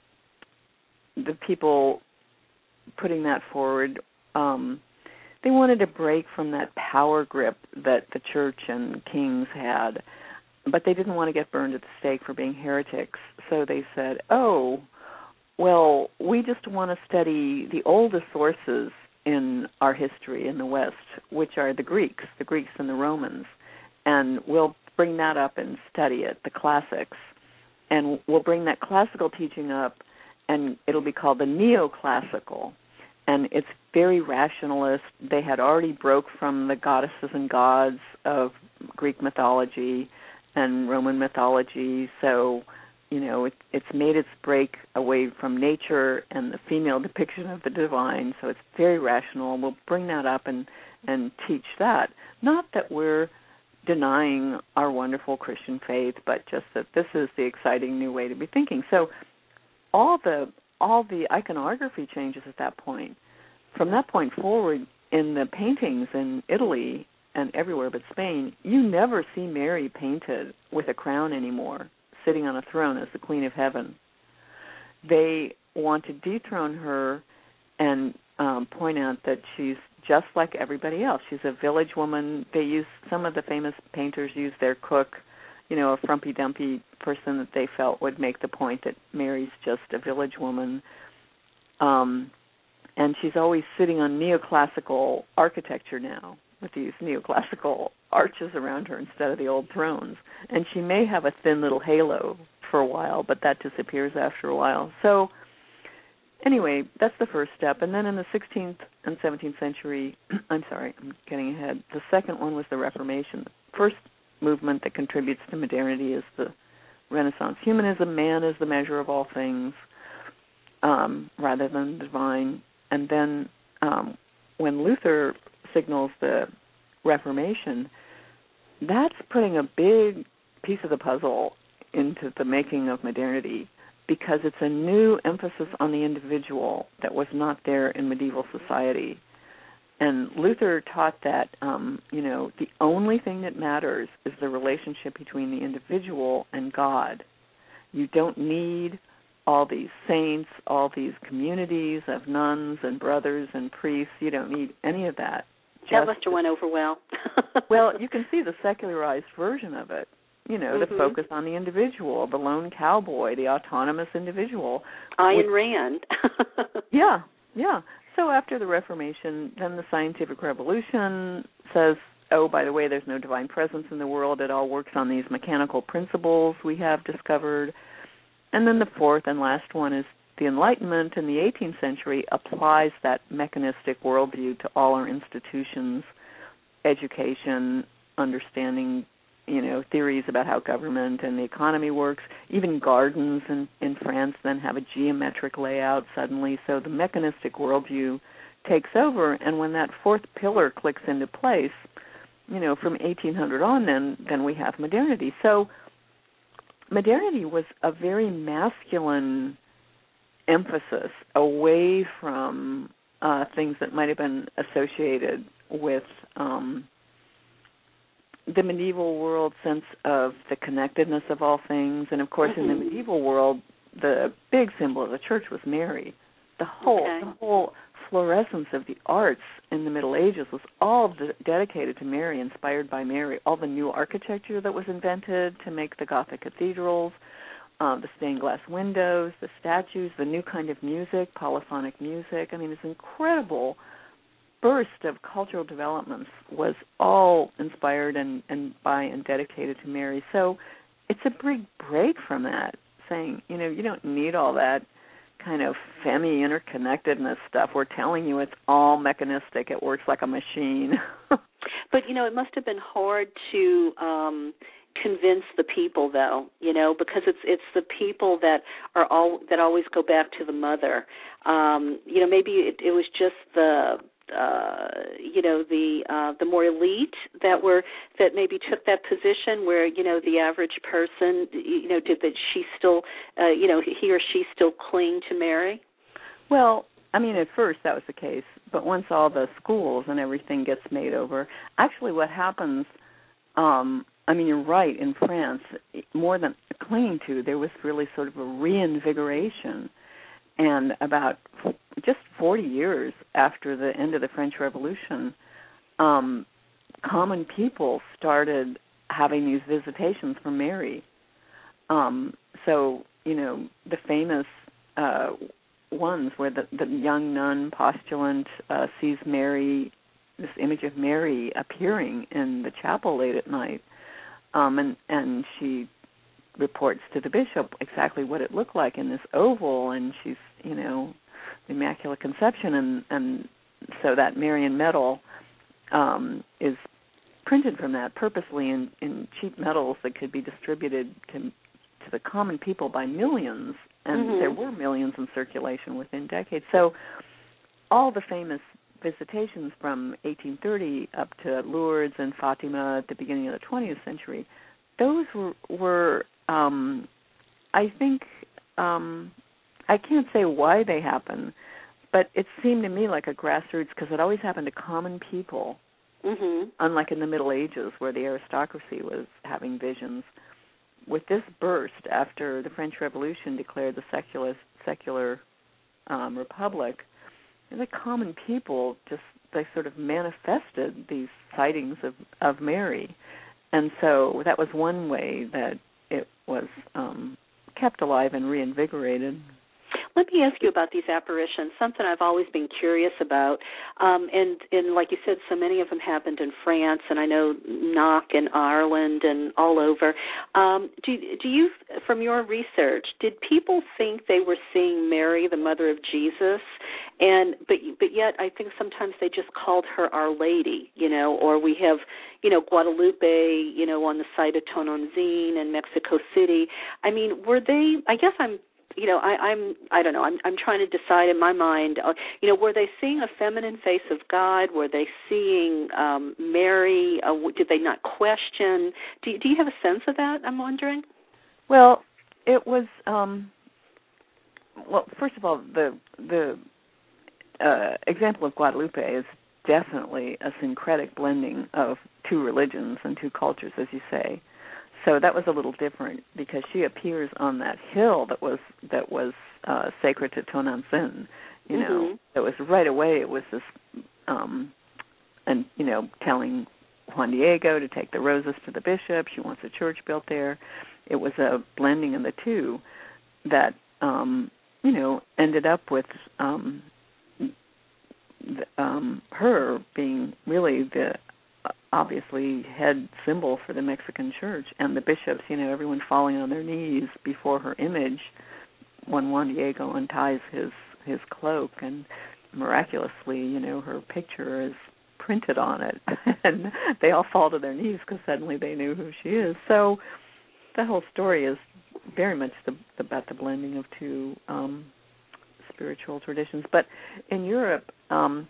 C: the people putting that forward, um, they wanted to break from that power grip that the church and kings had, but they didn't want to get burned at the stake for being heretics. So they said, oh, well, we just want to study the oldest sources in our history in the West, which are the Greeks, the Greeks and the Romans, and we'll bring that up and study it, the classics, and we'll bring that classical teaching up, and it'll be called the neoclassical, and it's very rationalist. They had already broke from the goddesses and gods of Greek mythology and Roman mythology, so you know, it, it's made its break away from nature and the female depiction of the divine, so it's very rational. We'll bring that up and, and teach that. Not that we're denying our wonderful Christian faith, but just that this is the exciting new way to be thinking. So all the all the iconography changes at that point. From that point forward, in the paintings in Italy and everywhere but Spain, you never see Mary painted with a crown anymore, sitting on a throne as the Queen of Heaven. They want to dethrone her and um, point out that she's just like everybody else. She's a village woman. They use, some of the famous painters use their cook, you know, a frumpy-dumpy person that they felt would make the point that Mary's just a village woman. Um, and she's always sitting on neoclassical architecture now, with these neoclassical arches around her instead of the old thrones. And she may have a thin little halo for a while, but that disappears after a while. So anyway, that's the first step. And then in the sixteenth and seventeenth century, I'm sorry, I'm getting ahead. The second one was the Reformation. The first movement that contributes to modernity is the Renaissance humanism. Man is the measure of all things, um, rather than the divine. And then um, when Luther signals the Reformation, that's putting a big piece of the puzzle into the making of modernity, because it's a new emphasis on the individual that was not there in medieval society. And Luther taught that, um, you know, the only thing that matters is the relationship between the individual and God. You don't need all these saints, all these communities of nuns and brothers and priests. You don't need any of that.
A: That must have went over well.
C: Well, you can see the secularized version of it. You know,
A: mm-hmm.
C: the focus on the individual, the lone cowboy, the autonomous individual.
A: Ayn
C: which,
A: Rand.
C: yeah, yeah. So after the Reformation, then the scientific revolution says, oh, by the way, there's no divine presence in the world. It all works on these mechanical principles we have discovered. And then the fourth and last one is the Enlightenment in the eighteenth century applies that mechanistic worldview to all our institutions, education, understanding, you know, theories about how government and the economy works. Even gardens in, in France then have a geometric layout suddenly. So the mechanistic worldview takes over, and when that fourth pillar clicks into place, you know, from eighteen hundred on, then then we have modernity. So modernity was a very masculine emphasis away from uh, things that might have been associated with um, the medieval world sense of the connectedness of all things. And, of course, mm-hmm. in the medieval world, the big symbol of the church was Mary. The whole,
A: okay.
C: the whole fluorescence of the arts in the Middle Ages was all de- dedicated to Mary, inspired by Mary. All the new architecture that was invented to make the Gothic cathedrals, Um, the stained glass windows, the statues, the new kind of music, polyphonic music. I mean, this incredible burst of cultural developments was all inspired and, and by and dedicated to Mary. So it's a big break from that, saying, you know, you don't need all that kind of femi interconnectedness stuff. We're telling you it's all mechanistic. It works like a machine.
A: But, you know, it must have been hard to um, convince the people, though, you know, because it's it's the people that are all that always go back to the mother. Um, you know, maybe it, it was just the uh, you know the uh, the more elite that were that maybe took that position where, you know, the average person, you know, did that she still uh, you know he or she still cling to Mary?
C: Well, I mean, at first that was the case, but once all the schools and everything gets made over, actually what happens, um, I mean, you're right, in France, more than clinging to, there was really sort of a reinvigoration. And about just forty years after the end of the French Revolution, um, common people started having these visitations from Mary. Um, so, you know, the famous uh, ones where the, the young nun postulant uh, sees Mary, this image of Mary appearing in the chapel late at night, um, and, and she reports to the bishop exactly what it looked like in this oval, and she's, you know, the Immaculate Conception, and, and so that Marian medal um, is printed from that purposely in, in cheap medals that could be distributed to, to the common people by millions, and mm-hmm. there were millions in circulation within decades. So all the famous visitations from eighteen thirty up to Lourdes and Fatima at the beginning of the twentieth century, those were, were um, I think, um, I can't say why they happened, but it seemed to me like a grassroots, because it always happened to common people, mm-hmm. unlike in the Middle Ages where the aristocracy was having visions. With this burst after the French Revolution declared the secular, secular um, republic, the common people just, they sort of manifested these sightings of, of Mary. And so that was one way that it was um, kept alive and reinvigorated.
A: Let me ask you about these apparitions, something I've always been curious about. Um, and, and like you said, so many of them happened in France, and I know Knock in Ireland and all over. Um, do, do you, from your research, did people think they were seeing Mary, the mother of Jesus? And but but yet I think sometimes they just called her Our Lady, you know, or we have, you know, Guadalupe, you know, on the site of Tonantzin in Mexico City. I mean, were they, I guess I'm, you know, I, I'm, I don't know, I'm, I'm trying to decide in my mind, uh, you know, were they seeing a feminine face of God? Were they seeing um, Mary? Uh, did they not question? Do, do you have a sense of that, I'm wondering?
C: Well, it was, um, well, first of all, the, the uh, example of Guadalupe is definitely a syncretic blending of two religions and two cultures, as you say. So that was a little different because she appears on that hill that was that was uh, sacred to Tonantzin. You know, mm-hmm. it was right away. It was this, um, and you know, telling Juan Diego to take the roses to the bishop. She wants a church built there. It was a blending of the two that um, you know ended up with um, the, um, her being really the obviously head symbol for the Mexican church, and the bishops, you know, everyone falling on their knees before her image when Juan Diego unties his, his cloak, and miraculously, you know, her picture is printed on it, and they all fall to their knees because suddenly they knew who she is. So the whole story is very much the, about the blending of two um, spiritual traditions. But in Europe, um,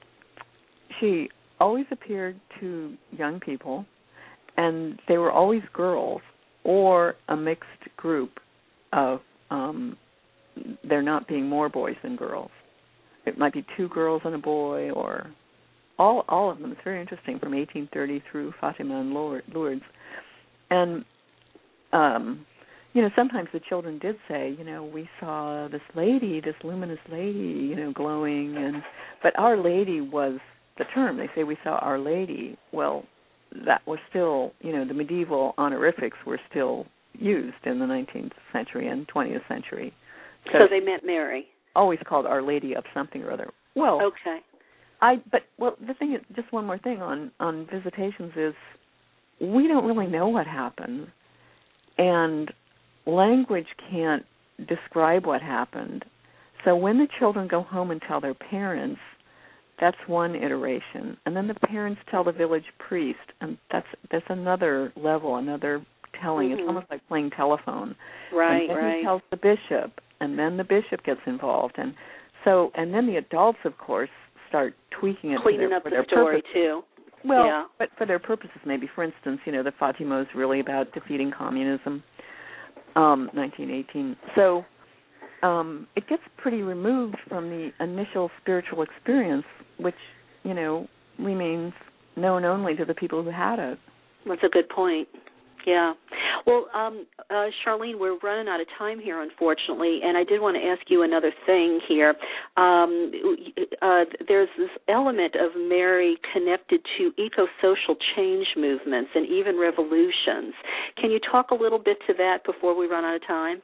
C: she always appeared to young people, and they were always girls or a mixed group of um, there not being more boys than girls. It might be two girls and a boy, or all all of them. It's very interesting, from eighteen thirty through Fatima and Lourdes. And, um, you know, sometimes the children did say, you know, we saw this lady, this luminous lady, you know, glowing, and but Our Lady was the term. They say we saw Our Lady. Well, that was still, you know, the medieval honorifics were still used in the nineteenth century and twentieth century.
A: So they meant Mary.
C: Always called Our Lady of something or other. Well,
A: okay.
C: I but well, the thing is, just one more thing on on visitations is we don't really know what happened, and language can't describe what happened. So when the children go home and tell their parents, that's one iteration, and then the parents tell the village priest, and that's that's another level, another telling. Mm-hmm. It's almost like playing telephone.
A: Right,
C: and then
A: right.
C: he tells the bishop, and then the bishop gets involved, and so and then the adults, of course, start tweaking it
A: cleaning
C: their,
A: up
C: for
A: the
C: their
A: story
C: purpose.
A: too.
C: Well,
A: yeah.
C: but for their purposes, maybe. For instance, you know, the Fatima is really about defeating communism, um, nineteen eighteen. So um, it gets pretty removed from the initial spiritual experience, which, you know, remains known only to the people who had it.
A: That's a good point. Yeah. Well, um, uh, Charlene, we're running out of time here, unfortunately, and I did want to ask you another thing here. Um, uh, there's this element of Mary connected to eco-social change movements and even revolutions. Can you talk a little bit to that before we run out of time?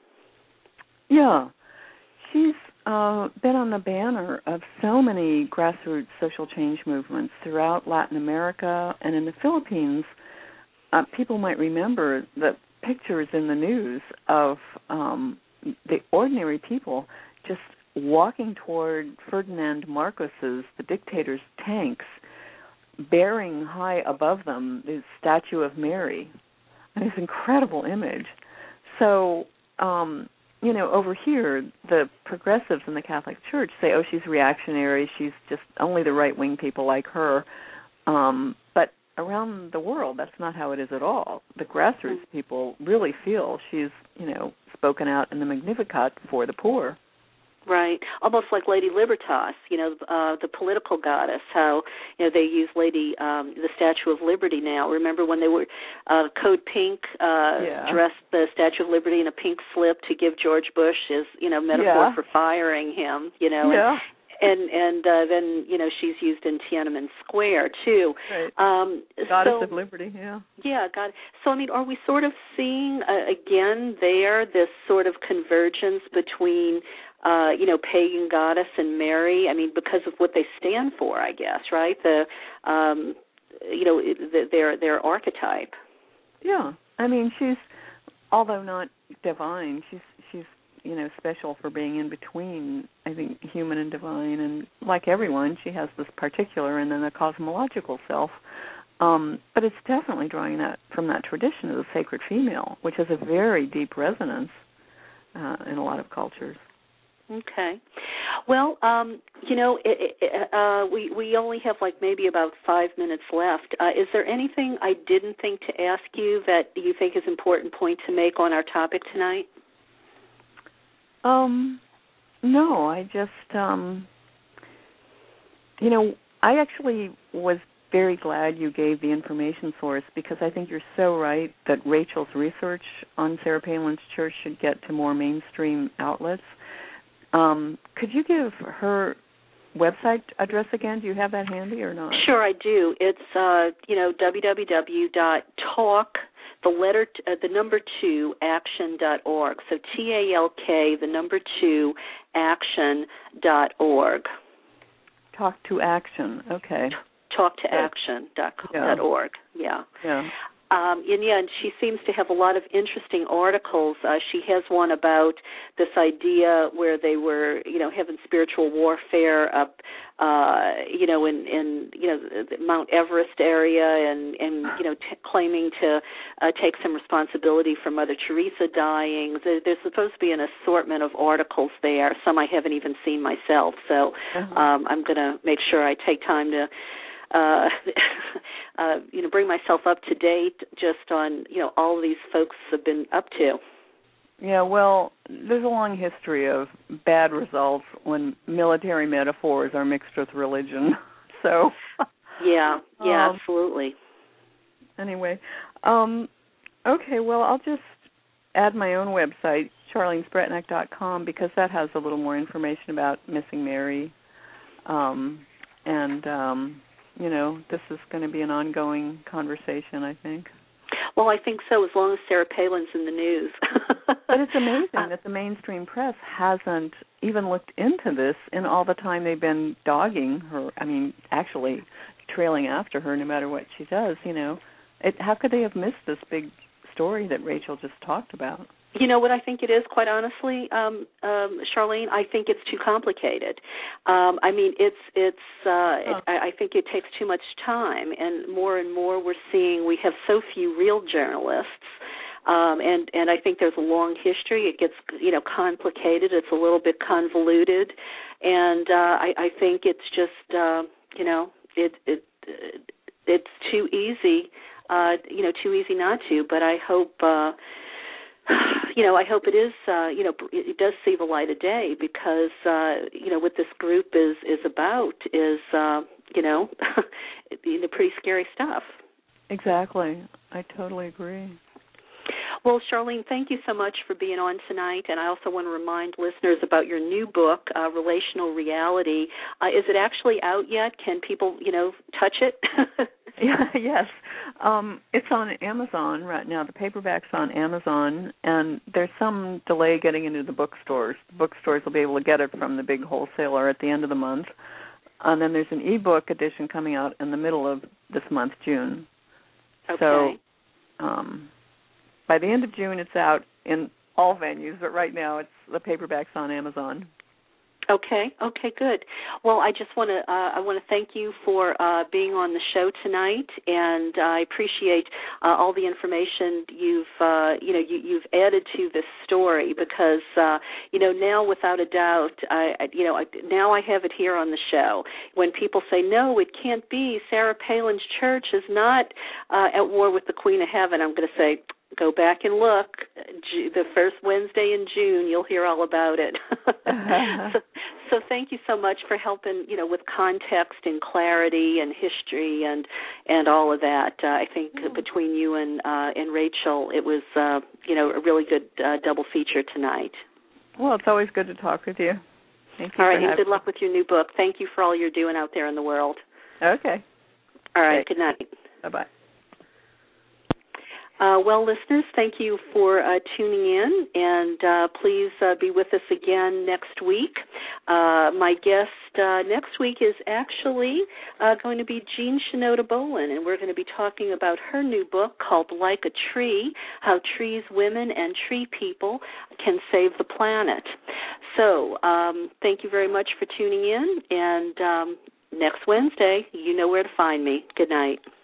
C: Yeah. She's uh, been on the banner of so many grassroots social change movements throughout Latin America and in the Philippines. Uh, people might remember the pictures in the news of um, the ordinary people just walking toward Ferdinand Marcos's, the dictator's, tanks, bearing high above them the statue of Mary. And this incredible image. So, um, you know, over here, the progressives in the Catholic Church say, oh, she's reactionary, she's just only the right-wing people like her. Um, but around the world, that's not how it is at all. The grassroots people really feel she's, you know, spoken out in the Magnificat for the poor.
A: Right, almost like Lady Libertas, you know, uh, the political goddess. How, you know, they use Lady um, the Statue of Liberty now. Remember when they were uh, Code Pink uh,
C: yeah.
A: dressed the Statue of Liberty in a pink slip to give George Bush his, you know, metaphor
C: yeah.
A: for firing him. You know.
C: Yeah.
A: And, And and uh, then, you know, she's used in Tiananmen Square, too.
C: Right.
A: Um,
C: Goddess
A: so,
C: of Liberty, yeah.
A: Yeah, God. So, I mean, are we sort of seeing, uh, again, there, this sort of convergence between, uh, you know, pagan goddess and Mary? I mean, because of what they stand for, I guess, right? The, um, you know, the, their their archetype.
C: Yeah. I mean, she's, although not divine, she's she's, you know, special for being in between, I think, human and divine. And like everyone, she has this particular and then a cosmological self. Um, but it's definitely drawing that from that tradition of the sacred female, which has a very deep resonance uh, in a lot of cultures.
A: Okay. Well, um, you know, it, it, uh, we, we only have like maybe about five minutes left. Uh, is there anything I didn't think to ask you that you think is an important point to make on our topic tonight?
C: Um, no, I just, um, you know, I actually was very glad you gave the information source because I think you're so right that Rachel's research on Sarah Palin's church should get to more mainstream outlets. Um, could you give her website address again? Do you have that handy or not?
A: Sure, I do. It's, uh, you know, w w w dot talk the letter, t- uh, the number two, action dot org. So T A L K, the number two, action dot org.
C: Talk to Action, okay.
A: Talk to action dot org, yeah.
C: Yeah.
A: Um, and yeah, and she seems to have a lot of interesting articles. Uh, she has one about this idea where they were, you know, having spiritual warfare up, uh, you know, in, in you know the Mount Everest area, and and you know t- claiming to uh, take some responsibility for Mother Teresa dying. There, there's supposed to be an assortment of articles there. Some I haven't even seen myself, so
C: uh-huh.
A: um, I'm going to make sure I take time to. Uh, uh, you know, bring myself up to date just on, you know, all these folks have been up to.
C: Yeah, well, there's a long history of bad results when military metaphors are mixed with religion. So,
A: yeah, yeah,
C: um,
A: absolutely.
C: Anyway, um, okay, well, I'll just add my own website, charlene spretnak dot com, because that has a little more information about Missing Mary, um, and. Um, You know, this is going to be an ongoing conversation, I think.
A: Well, I think so, as long as Sarah Palin's in the news.
C: But it's amazing that the mainstream press hasn't even looked into this in all the time they've been dogging her. I mean, actually trailing after her no matter what she does, you know. It, how could they have missed this big story that Rachel just talked about?
A: You know what I think it is, quite honestly, um, um, Charlene? I think it's too complicated. Um, I mean, it's it's. Uh,
C: huh.
A: it, I, I think it takes too much time, and more and more we're seeing we have so few real journalists, um, and and I think there's a long history. It gets you know complicated. It's a little bit convoluted, and uh, I, I think it's just uh, you know it it it's too easy, uh, you know, too easy not to. But I hope. Uh, you know, I hope it is, uh, you know, it does see the light of day because, uh, you know, what this group is, is about is, uh, you know, you know, pretty scary stuff.
C: Exactly. I totally agree.
A: Well, Charlene, thank you so much for being on tonight, and I also want to remind listeners about your new book, uh, Relational Reality. Uh, is it actually out yet? Can people, you know, touch it?
C: Yeah, yes. Um, it's on Amazon right now. The paperback's on Amazon, and there's some delay getting into the bookstores. The bookstores will be able to get it from the big wholesaler at the end of the month. And then there's an e-book edition coming out in the middle of this month, June.
A: Okay.
C: So um, by the end of June, it's out in all venues, but right now it's the paperback's on Amazon.
A: Okay. Okay. Good. Well, I just want to uh, I want to thank you for uh, being on the show tonight, and I appreciate uh, all the information you've uh, you know you, you've added to this story because uh, you know now without a doubt I, I you know I, now I have it here on the show. When people say no, it can't be. Sarah Palin's church is not uh, at war with the Queen of Heaven. I'm going to say, go back and look. The first Wednesday in June, you'll hear all about it. so, so thank you so much for helping, you know, with context and clarity and history and and all of that. Uh, I think mm. between you and uh, and Rachel, it was, uh, you know, a really good uh, double feature tonight.
C: Well, it's always good to talk with you. Thank you.
A: All right, and good luck with your new book. Thank you for all you're doing out there in the world.
C: Okay.
A: All right,
C: okay.
A: Good night.
C: Bye-bye.
A: Uh, well, listeners, thank you for uh, tuning in, and uh, please uh, be with us again next week. Uh, my guest uh, next week is actually uh, going to be Jean Shinoda Bolen, and we're going to be talking about her new book called Like a Tree, How Trees, Women, and Tree People Can Save the Planet. So um, thank you very much for tuning in, and um, next Wednesday, you know where to find me. Good night.